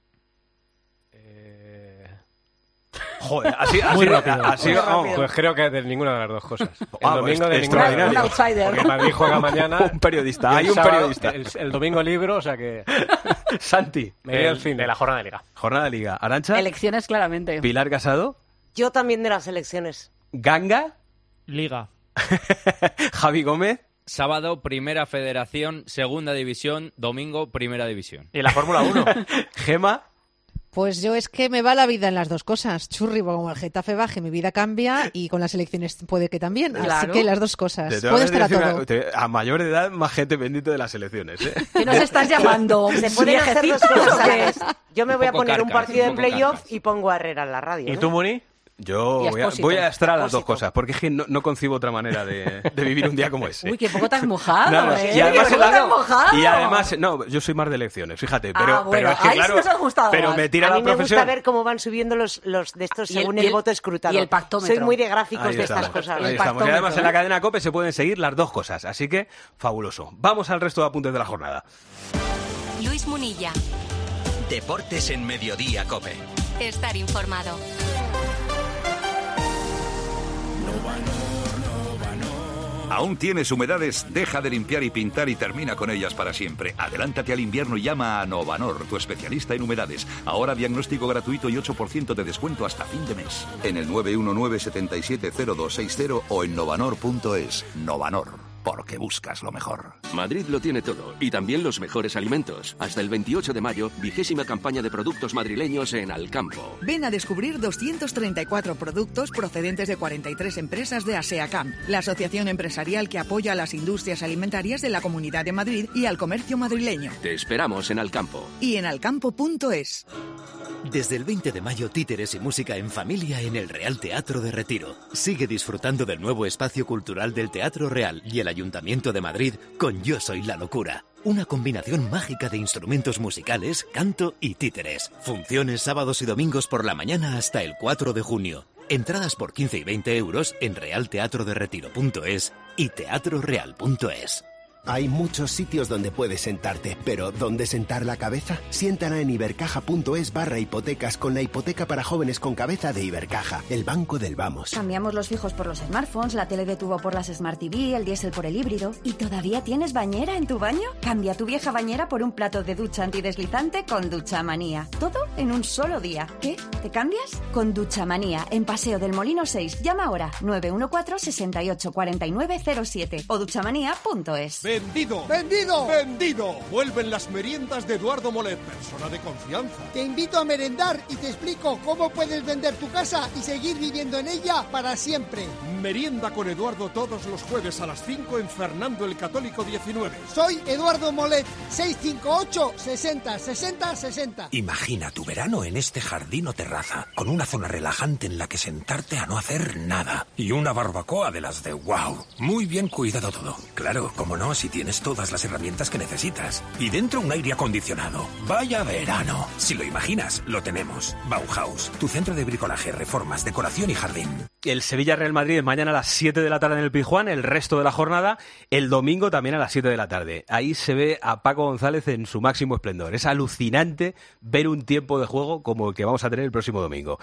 Joder, así rápido. Pues creo que de ninguna de las dos cosas. El domingo de ninguna. Un outsider. Porque Madrid juega mañana. Un periodista, hay un periodista. El domingo libro, o sea que... Santi. Me voy al fin de la jornada de Liga. Jornada de Liga. Arancha. Elecciones, claramente. Pilar Casado. Yo también de las elecciones. Ganga. Liga. Javi Gómez. Sábado, Primera Federación, Segunda División. Domingo, Primera División. ¿Y la Fórmula 1? Gema. Pues yo es que me va la vida en las dos cosas. Churri, como el Getafe baje, mi vida cambia y con las elecciones puede que también. Claro. Así que las dos cosas. Puede estar a todo. A mayor edad, más gente pendiente de las elecciones. ¿Qué nos estás llamando? Se pueden hacer dos cosas a la vez. Yo me voy a poner un carcas, partido de un poco playoff carcas. y pongo a Herrera en la radio. ¿Y tú, Muni? Yo voy a estar a las dos cosas, porque es que no concibo otra manera de vivir un día como ese. Uy, qué poco te has mojado, Y además, qué poco te has mojado. Y además, no, yo soy más de elecciones, fíjate, pero bueno, es que ahí claro, sí nos ha gustado pero más. me tira A la mí me profesión. gusta ver cómo van subiendo los de estos Y el- según y el el- voto escrutado. y el pactómetro. Soy muy de gráficos Ahí de estas estamos, cosas. ahí estamos. Y además en la cadena COPE se pueden seguir las dos cosas, así que fabuloso. Vamos al resto de apuntes de la jornada. Luis Munilla. Deportes en Mediodía COPE. Estar informado. ¿Aún tienes humedades? Deja de limpiar y pintar y termina con ellas para siempre. Adelántate al invierno y llama a Novanor, tu especialista en humedades. Ahora diagnóstico gratuito y 8% de descuento hasta fin de mes. En el 919-770260 o en novanor.es. Novanor. Porque buscas lo mejor. Madrid lo tiene todo, y también los mejores alimentos. Hasta el 28 de mayo, 20ª campaña de productos madrileños en Alcampo. Ven a descubrir 234 productos procedentes de 43 empresas de ASEACAM, la asociación empresarial que apoya a las industrias alimentarias de la Comunidad de Madrid y al comercio madrileño. Te esperamos en Alcampo. Y en alcampo.es. Desde el 20 de mayo, títeres y música en familia en el Real Teatro de Retiro. Sigue disfrutando del nuevo espacio cultural del Teatro Real y el Ayuntamiento de Madrid con Yo Soy la Locura. Una combinación mágica de instrumentos musicales, canto y títeres. Funciones sábados y domingos por la mañana hasta el 4 de junio. Entradas por 15 y 20 euros en realteatroderetiro.es y teatroreal.es. Hay muchos sitios donde puedes sentarte, pero ¿dónde sentar la cabeza? Siéntala en ibercaja.es/hipotecas con la hipoteca para jóvenes con cabeza de Ibercaja, el banco del vamos. Cambiamos los fijos por los smartphones, la tele de tubo por las Smart TV, el diésel por el híbrido. ¿Y todavía tienes bañera en tu baño? Cambia tu vieja bañera por un plato de ducha antideslizante con Duchamanía. Todo en un solo día. ¿Qué? ¿Te cambias? Con Duchamanía, en Paseo del Molino 6. Llama ahora 914 68 49 07 o duchamanía.es. ¡Vendido! ¡Vendido! ¡Vendido! Vuelven las meriendas de Eduardo Molet, persona de confianza. Te invito a merendar y te explico cómo puedes vender tu casa y seguir viviendo en ella para siempre. Merienda con Eduardo todos los jueves a las 5 en Fernando el Católico 19. Soy Eduardo Molet, 658 60 60 60. Imagina tu verano en este jardín o terraza, con una zona relajante en la que sentarte a no hacer nada. Y una barbacoa de las de wow. Muy bien cuidado todo. Claro, como no, si tienes todas las herramientas que necesitas. Y dentro un aire acondicionado. ¡Vaya verano! Si lo imaginas, lo tenemos. Bauhaus, tu centro de bricolaje, reformas, decoración y jardín. El Sevilla-Real Madrid es mañana a las 7 de la tarde en el Pizjuán, el resto de la jornada el domingo también a las 7 de la tarde. Ahí se ve a Paco González en su máximo esplendor. Es alucinante ver un tiempo de juego como el que vamos a tener el próximo domingo.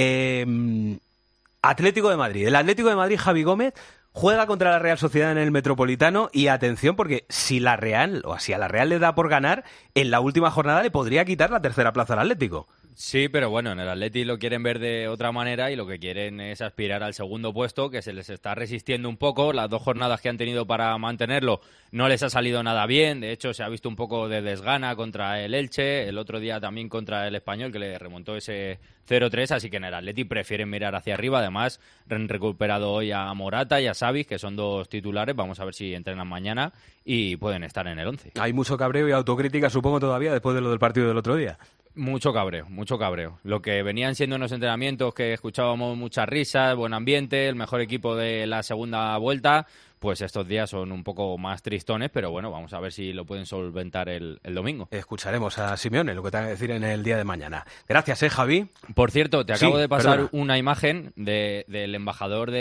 Atlético de Madrid. El Atlético de Madrid, Javi Gómez, juega contra la Real Sociedad en el Metropolitano y atención porque si a la Real le da por ganar, en la última jornada le podría quitar la tercera plaza al Atlético. Sí, pero bueno, en el Atleti lo quieren ver de otra manera y lo que quieren es aspirar al segundo puesto, que se les está resistiendo un poco. Las 2 jornadas que han tenido para mantenerlo no les ha salido nada bien. De hecho, se ha visto un poco de desgana contra el Elche, el otro día también contra el Español, que le remontó ese 0-3. Así que en el Atleti prefieren mirar hacia arriba. Además, han recuperado hoy a Morata y a Savic, que son 2 titulares. Vamos a ver si entrenan mañana y pueden estar en el 11. Hay mucho cabreo y autocrítica, supongo, todavía después de lo del partido del otro día. Mucho cabreo. Lo que venían siendo unos entrenamientos que escuchábamos muchas risas, buen ambiente, el mejor equipo de la segunda vuelta, pues estos días son un poco más tristones, pero bueno, vamos a ver si lo pueden solventar el domingo. Escucharemos a Simeone lo que tenga que decir en el día de mañana. Gracias, Javi. Por cierto, te acabo de pasar perdona. una imagen del embajador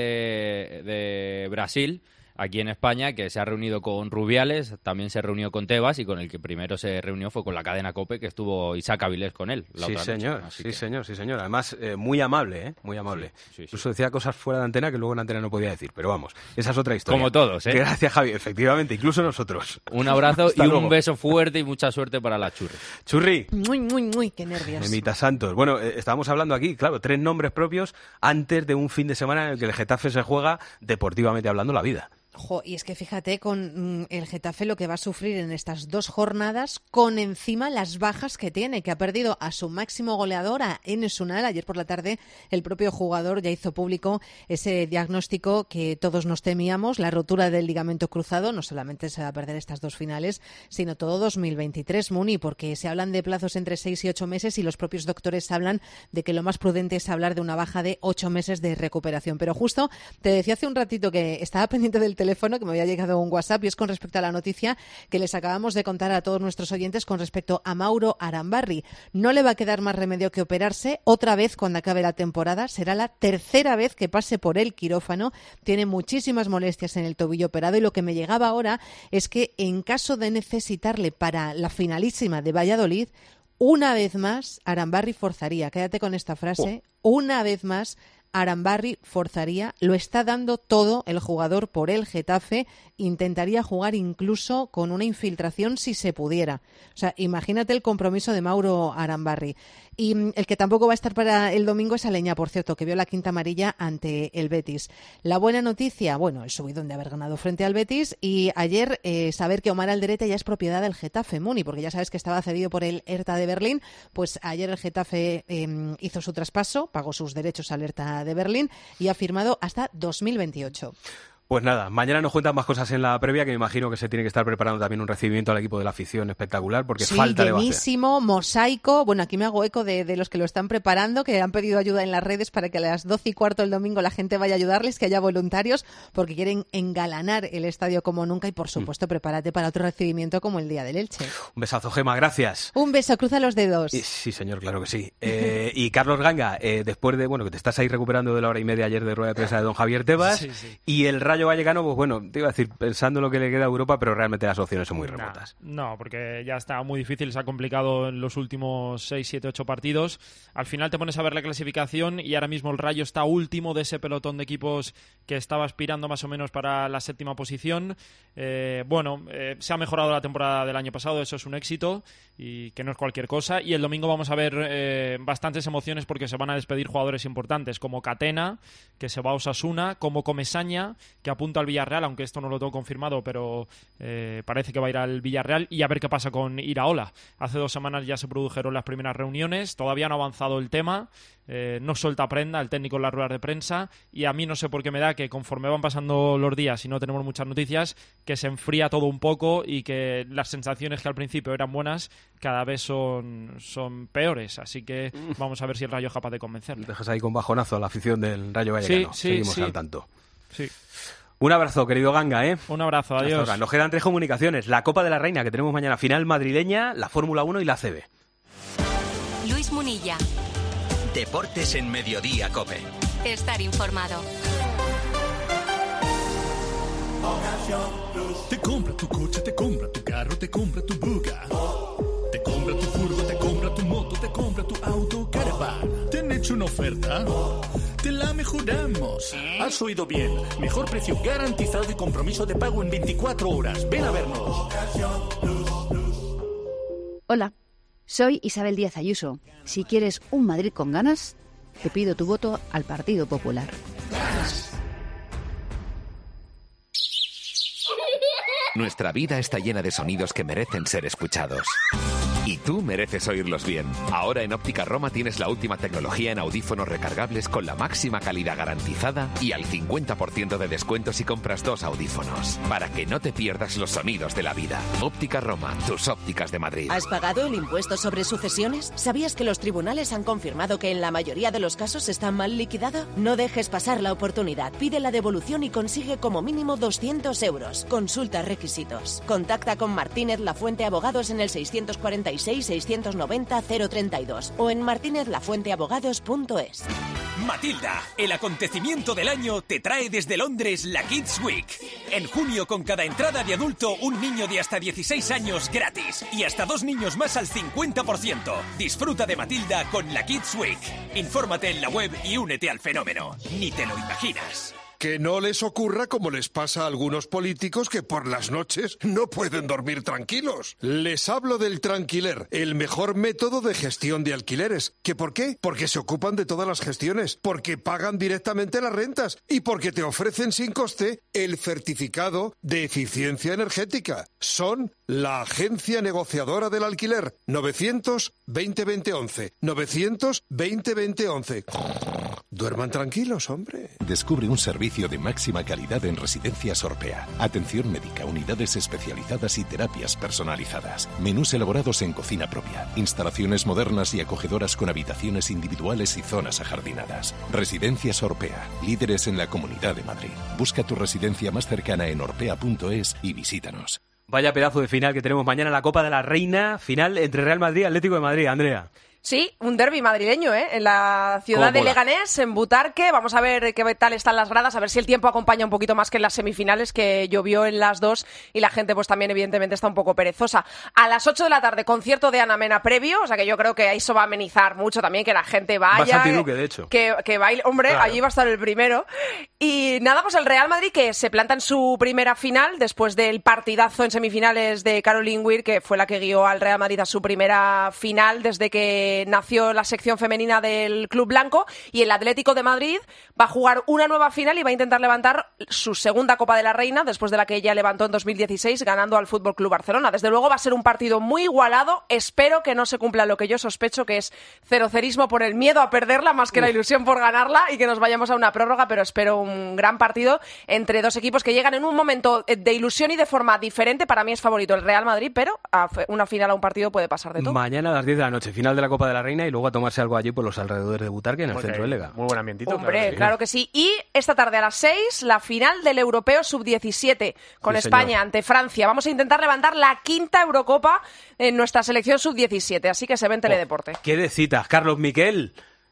de Brasil aquí en España, que se ha reunido con Rubiales, también se reunió con Tebas y con el que primero se reunió fue con la cadena COPE, que estuvo Isaac Avilés con él. Sí, señor. Además, muy amable, muy amable. Sí. Incluso decía cosas fuera de antena que luego en antena no podía decir, pero vamos, esa es otra historia. Como todos, ¿eh? Gracias, Javi, efectivamente, incluso nosotros. Un abrazo Hasta y luego. un beso fuerte y mucha suerte para la Churri. Churri. Muy, qué nervios. Emita Santos. Bueno, estábamos hablando aquí, claro, 3 nombres propios antes de un fin de semana en el que el Getafe se juega, deportivamente hablando, la vida. Y es que fíjate con el Getafe lo que va a sufrir en estas 2 jornadas, con encima las bajas que tiene, que ha perdido a su máximo goleador, a Enes Unal. Ayer por la tarde el propio jugador ya hizo público ese diagnóstico que todos nos temíamos, la rotura del ligamento cruzado. No solamente se va a perder estas 2 finales, sino todo 2023, Muni, porque se hablan de plazos entre 6 y 8 meses y los propios doctores hablan de que lo más prudente es hablar de una baja de 8 meses de recuperación. Pero justo te decía hace un ratito que estaba pendiente del teléfono, que me había llegado un WhatsApp, y es con respecto a la noticia que les acabamos de contar a todos nuestros oyentes con respecto a Mauro Arambarri. No le va a quedar más remedio que operarse otra vez cuando acabe la temporada. Será la 3ª vez que pase por el quirófano. Tiene muchísimas molestias en el tobillo operado y lo que me llegaba ahora es que en caso de necesitarle para la finalísima de Valladolid, una vez más Arambarri forzaría. Quédate con esta frase. Una vez más Arambarri forzaría, lo está dando todo el jugador por el Getafe, intentaría jugar incluso con una infiltración si se pudiera. O sea, imagínate el compromiso de Mauro Arambarri. Y el que tampoco va a estar para el domingo es Aleñá, por cierto, que vio la 5ª amarilla ante el Betis. La buena noticia, bueno, el subidón de haber ganado frente al Betis, y ayer saber que Omar Alderete ya es propiedad del Getafe, Muni, porque ya sabes que estaba cedido por el Hertha de Berlín. Pues ayer el Getafe hizo su traspaso, pagó sus derechos al Hertha de Berlín y ha firmado hasta 2028. Pues nada, mañana nos cuentan más cosas en la previa, que me imagino que se tiene que estar preparando también un recibimiento al equipo de la afición espectacular, porque sí, falta de base. Llenísimo, mosaico. Bueno, aquí me hago eco de los que lo están preparando, que han pedido ayuda en las redes para que a las 12:15 el domingo la gente vaya a ayudarles, que haya voluntarios, porque quieren engalanar el estadio como nunca y, por supuesto, prepárate para otro recibimiento como el día del Elche. Un besazo, Gema, gracias. Un beso, cruza los dedos. Sí, señor, claro que sí. Y Carlos Ganga, después de, que te estás ahí recuperando de la hora y media ayer de rueda de prensa de don Javier Tebas, sí. Y el Rayo Vallecano, pues bueno, te iba a decir, pensando en lo que le queda a Europa, pero realmente las opciones son muy remotas. No, porque ya está muy difícil, se ha complicado en los últimos 6, 7, 8 partidos. Al final te pones a ver la clasificación y ahora mismo el Rayo está último de ese pelotón de equipos que estaba aspirando más o menos para la 7ª posición. Se ha mejorado la temporada del año pasado, eso es un éxito y que no es cualquier cosa. Y el domingo vamos a ver bastantes emociones porque se van a despedir jugadores importantes como Catena, que se va a Osasuna, como Comesaña, que apunta al Villarreal, aunque esto no lo tengo confirmado, pero parece que va a ir al Villarreal, y a ver qué pasa con Iraola. Hace 2 semanas ya se produjeron las primeras reuniones, todavía no ha avanzado el tema, no suelta prenda el técnico en las ruedas de prensa, y a mí no sé por qué me da que conforme van pasando los días y no tenemos muchas noticias, que se enfría todo un poco y que las sensaciones que al principio eran buenas cada vez son peores, así que vamos a ver si el Rayo es capaz de convencerle. Dejas ahí con bajonazo a la afición del Rayo Vallecano. Seguimos al tanto. Sí. Un abrazo, querido Ganga, ¿eh? Un abrazo, adiós. Nos quedan 3 comunicaciones. La Copa de la Reina, que tenemos mañana, final madrileña, la Fórmula 1 y la CB. Luis Munilla. Deportes en Mediodía, COPE. Estar informado. Te compra tu coche, te compra tu carro, te compra tu buga. Te compra tu furgo, te compra tu moto, te compra tu auto, caravan. ¿Te han hecho una oferta? Te la mejoramos. Has oído bien. Mejor precio garantizado y compromiso de pago en 24 horas. Ven a vernos. Hola, soy Isabel Díaz Ayuso. Si quieres un Madrid con ganas, te pido tu voto al Partido Popular. Nuestra vida está llena de sonidos que merecen ser escuchados. Y tú mereces oírlos bien. Ahora en Óptica Roma tienes la última tecnología en audífonos recargables con la máxima calidad garantizada y al 50% de descuento si compras 2 audífonos. Para que no te pierdas los sonidos de la vida. Óptica Roma, tus ópticas de Madrid. ¿Has pagado el impuesto sobre sucesiones? ¿Sabías que los tribunales han confirmado que en la mayoría de los casos está mal liquidado? No dejes pasar la oportunidad. Pide la devolución y consigue como mínimo 200 euros. Consulta requisitos. Contacta con Martínez Lafuente Abogados en el 646-690-032 o en martinezlafuenteabogados.es. Matilda, el acontecimiento del año, te trae desde Londres la Kids Week. En junio, con cada entrada de adulto, un niño de hasta 16 años gratis y hasta 2 niños más al 50%. Disfruta de Matilda con la Kids Week. Infórmate en la web y únete al fenómeno. Ni te lo imaginas. Que no les ocurra como les pasa a algunos políticos que por las noches no pueden dormir tranquilos. Les hablo del Tranquiler, el mejor método de gestión de alquileres. ¿Qué por qué? Porque se ocupan de todas las gestiones, porque pagan directamente las rentas y porque te ofrecen sin coste el certificado de eficiencia energética. Son la agencia negociadora del alquiler. 900-20-20-11. 900-20-20-11. Duerman tranquilos, hombre. Descubre un servicio de máxima calidad en Residencias Orpea. Atención médica, unidades especializadas y terapias personalizadas. Menús elaborados en cocina propia. Instalaciones modernas y acogedoras con habitaciones individuales y zonas ajardinadas. Residencias Orpea, líderes en la Comunidad de Madrid. Busca tu residencia más cercana en orpea.es y visítanos. Vaya pedazo de final que tenemos mañana en la Copa de la Reina, final entre Real Madrid y Atlético de Madrid, Andrea. Sí, un derbi madrileño, en la ciudad de Leganés, en Butarque. Vamos a ver qué tal están las gradas, a ver si el tiempo acompaña un poquito más que en las semifinales, que llovió en las 2 y la gente pues también evidentemente está un poco perezosa. A las 8 de la tarde, concierto de Ana Mena previo, o sea que yo creo que eso va a amenizar mucho también, que la gente vaya. Va Santi Duque, de hecho. Que baile, hombre, claro. Allí va a estar el primero. Y nada, pues el Real Madrid que se planta en su primera final después del partidazo en semifinales de Caroline Weir, que fue la que guió al Real Madrid a su primera final desde que que nació la sección femenina del Club Blanco, y el Atlético de Madrid va a jugar una nueva final y va a intentar levantar su segunda Copa de la Reina después de la que ya levantó en 2016 ganando al Fútbol Club Barcelona. Desde luego va a ser un partido muy igualado. Espero que no se cumpla lo que yo sospecho, que es cerocerismo por el miedo a perderla más que la ilusión por ganarla, y que nos vayamos a una prórroga, pero espero un gran partido entre dos equipos que llegan en un momento de ilusión y de forma diferente. Para mí es favorito el Real Madrid, pero a una final, a un partido puede pasar de todo. Mañana a las 10 de la noche, final de la Copa de la Reina, y luego a tomarse algo allí por los alrededores de Butarque, en el centro de Lega. Muy buen ambientito. Hombre, claro que sí. Y esta tarde a las 6, la final del Europeo Sub-17 con España ante Francia. Vamos a intentar levantar la 5ª Eurocopa en nuestra selección Sub-17, así que se ve en Teledeporte. ¡Qué de citas! Carlos Miquel.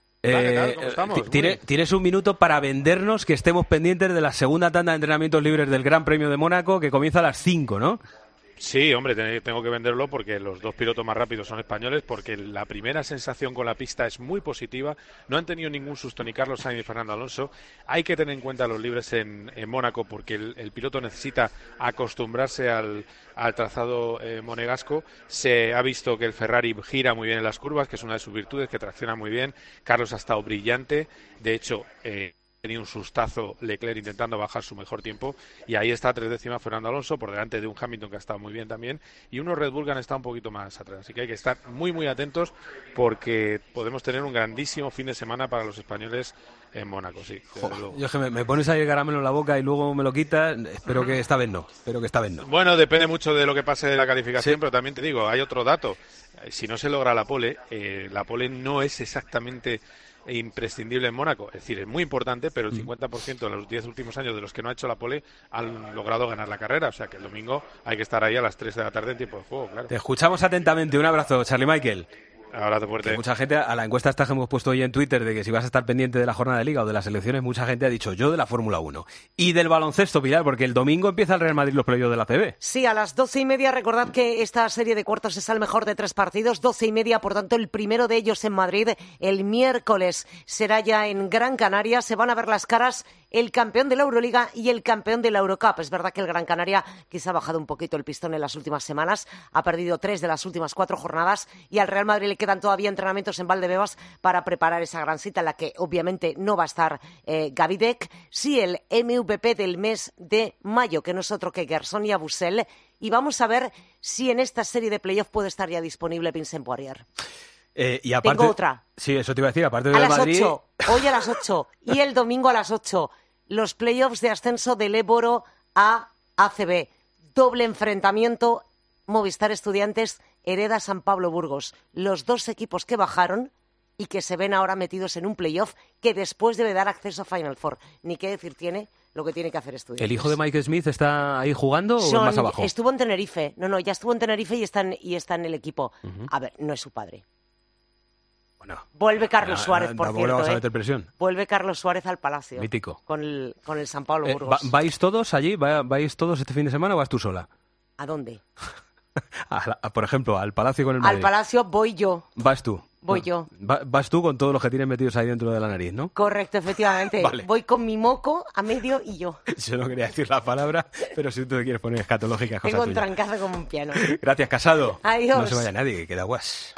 ¿Tienes un minuto para vendernos que estemos pendientes de la segunda tanda de entrenamientos libres del Gran Premio de Mónaco, que comienza a las 5, ¿no? Sí, hombre, tengo que venderlo porque los dos pilotos más rápidos son españoles, porque la primera sensación con la pista es muy positiva. No han tenido ningún susto ni Carlos Sainz ni Fernando Alonso. Hay que tener en cuenta los libres en Mónaco, porque el piloto necesita acostumbrarse al trazado monegasco. Se ha visto que el Ferrari gira muy bien en las curvas, que es una de sus virtudes, que tracciona muy bien. Carlos ha estado brillante. De hecho, tenido un sustazo Leclerc intentando bajar su mejor tiempo, y ahí está 3 décimas Fernando Alonso por delante de un Hamilton que ha estado muy bien también, y unos Red Bull que han estado un poquito más atrás, así que hay que estar muy muy atentos porque podemos tener un grandísimo fin de semana para los españoles en Mónaco, sí. Yo que me pones ahí el caramelo en la boca y luego me lo quitas. Espero que esta vez no. Bueno, depende mucho de lo que pase de la calificación, pero también te digo, hay otro dato. Si no se logra la pole no es exactamente imprescindible en Mónaco, es decir, es muy importante, pero el 50% en los 10 últimos años de los que no ha hecho la pole han logrado ganar la carrera, o sea que el domingo hay que estar ahí a las 3 de la tarde en tiempo de juego, claro. Te escuchamos atentamente, un abrazo, Charlie Michael. Abrazo fuerte. Que mucha gente, a la encuesta esta que hemos puesto hoy en Twitter de que si vas a estar pendiente de la jornada de Liga o de las elecciones, mucha gente ha dicho yo de la Fórmula 1 y del baloncesto, Pilar, porque el domingo empieza el Real Madrid los playoffs de la ACB. Sí, a las 12:30, recordad que esta serie de cuartos es el mejor de 3 partidos, 12:30, por tanto el primero de ellos en Madrid, el miércoles será ya en Gran Canaria, se van a ver las caras el campeón de la Euroliga y el campeón de la Eurocup. Es verdad que el Gran Canaria quizá ha bajado un poquito el pistón en las últimas semanas, ha perdido 3 de las últimas 4 jornadas y al Real Madrid le quedan todavía entrenamientos en Valdebebas para preparar esa gran cita en la que obviamente no va a estar Gavidec, sí el MVP del mes de mayo, que no es otro que Gerson Yabusel, y vamos a ver si en esta serie de playoff puede estar ya disponible Vincent Poirier. Y aparte, tengo otra. Sí, eso te iba a decir, aparte de a las Madrid... 8, hoy a las 8 y el domingo a las 8, los playoffs de ascenso del Éboro a ACB. Doble enfrentamiento, Movistar Estudiantes hereda San Pablo Burgos. Los dos equipos que bajaron y que se ven ahora metidos en un playoff que después debe dar acceso a Final Four. Ni qué decir tiene lo que tiene que hacer Estudiantes. ¿El hijo de Mike Smith está ahí jugando o más abajo? Estuvo en Tenerife. No, ya estuvo en Tenerife y está en el equipo. A ver, no es su padre. Bueno, vuelve Carlos Suárez, por cierto. Vamos a meter presión. Vuelve Carlos Suárez al Palacio. Mítico. Con el San Pablo Burgos. ¿Vais todos allí? ¿Vais todos este fin de semana o vas tú sola? ¿A dónde? Por ejemplo, al Palacio con el Madrid. Al Palacio voy yo. ¿Vas tú? Voy yo. Vas tú con todos los que tienes metidos ahí dentro de la nariz, ¿no? Correcto, efectivamente. Vale. Voy con mi moco a medio y yo. Yo no quería decir la palabra, pero si tú te quieres poner escatológica, cosa Tengo un tuya. trancazo como un piano. Gracias, Casado. Adiós. No se vaya nadie, que queda guas.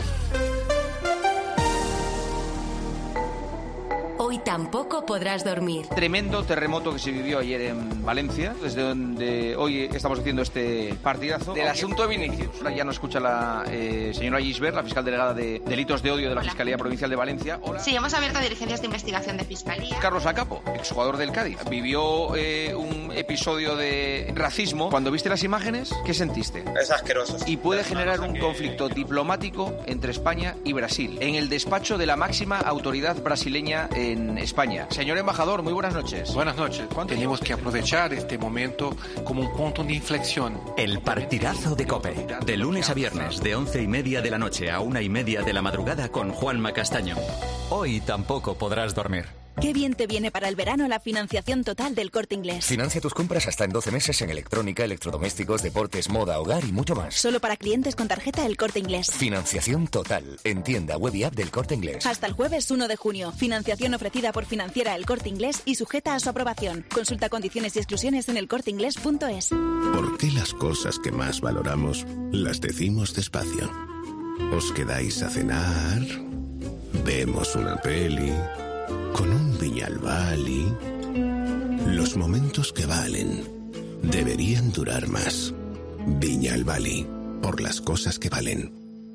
Hoy tampoco podrás dormir. Tremendo terremoto que se vivió ayer en Valencia, desde donde hoy estamos haciendo este partidazo. Del asunto de Vinicius. Ahora ya nos escucha la señora Gisbert, la fiscal delegada de delitos de odio de la Fiscalía Provincial de Valencia. Hola. Sí, hemos abierto diligencias de investigación de Fiscalía. Carlos Acapo, exjugador del Cádiz, vivió un episodio de racismo. Cuando viste las imágenes, ¿qué sentiste? Es asqueroso. Y puede generar un conflicto diplomático entre España y Brasil, en el despacho de la máxima autoridad brasileña en España. Señor embajador, muy buenas noches. Buenas noches. Tenemos que aprovechar este momento como un punto de inflexión. El partidazo de COPE. De lunes a viernes, de 11:30 de la noche a 1:30 de la madrugada con Juanma Castaño. Hoy tampoco podrás dormir. Qué bien te viene para el verano la financiación total del Corte Inglés. Financia tus compras hasta en 12 meses en electrónica, electrodomésticos, deportes, moda, hogar y mucho más. Solo para clientes con tarjeta El Corte Inglés. Financiación total. En tienda, web y app del Corte Inglés. Hasta el jueves 1 de junio. Financiación ofrecida por Financiera El Corte Inglés y sujeta a su aprobación. Consulta condiciones y exclusiones en elcorteinglés.es. ¿Por qué las cosas que más valoramos las decimos despacio? ¿Os quedáis a cenar? vemos una peli, con un Viñalbali. Los momentos que valen deberían durar más. Viñalbali, por las cosas que valen.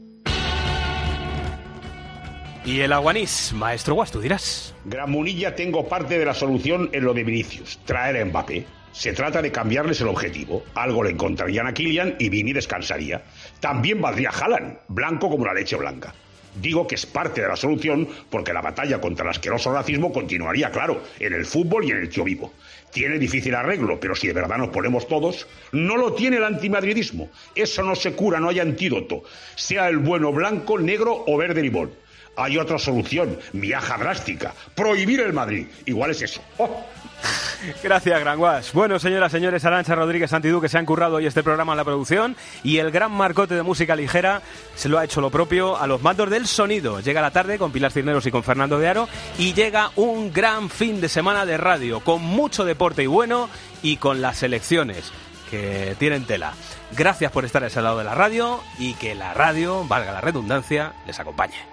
Y el Aguanís, maestro Guas, tú dirás. Gran Munilla, tengo parte de la solución en lo de Vinicius, traer a Mbappé. Se trata de cambiarles el objetivo. Algo le encontrarían a Kylian y Vini descansaría. También valdría Haaland, blanco como la leche blanca. Digo que es parte de la solución porque la batalla contra el asqueroso racismo continuaría, claro, en el fútbol y en el tío vivo. Tiene difícil arreglo, pero si de verdad nos ponemos todos, no lo tiene el antimadridismo. Eso no se cura, no hay antídoto. Sea el bueno blanco, negro o verde limón. Hay otra solución, viaja drástica, prohibir el Madrid. Igual es eso. ¡Oh! Gracias, Gran Guas. Bueno, señoras, señores, Arantxa Rodríguez Santidú, que se han currado hoy este programa en la producción, y el gran marcote de música ligera se lo ha hecho lo propio a los mandos del sonido. Llega la tarde con Pilar Cisneros y con Fernando de Aro, y llega un gran fin de semana de radio, con mucho deporte y bueno, y con las elecciones, que tienen tela. Gracias por estar a ese lado de la radio, y que la radio, valga la redundancia, les acompañe.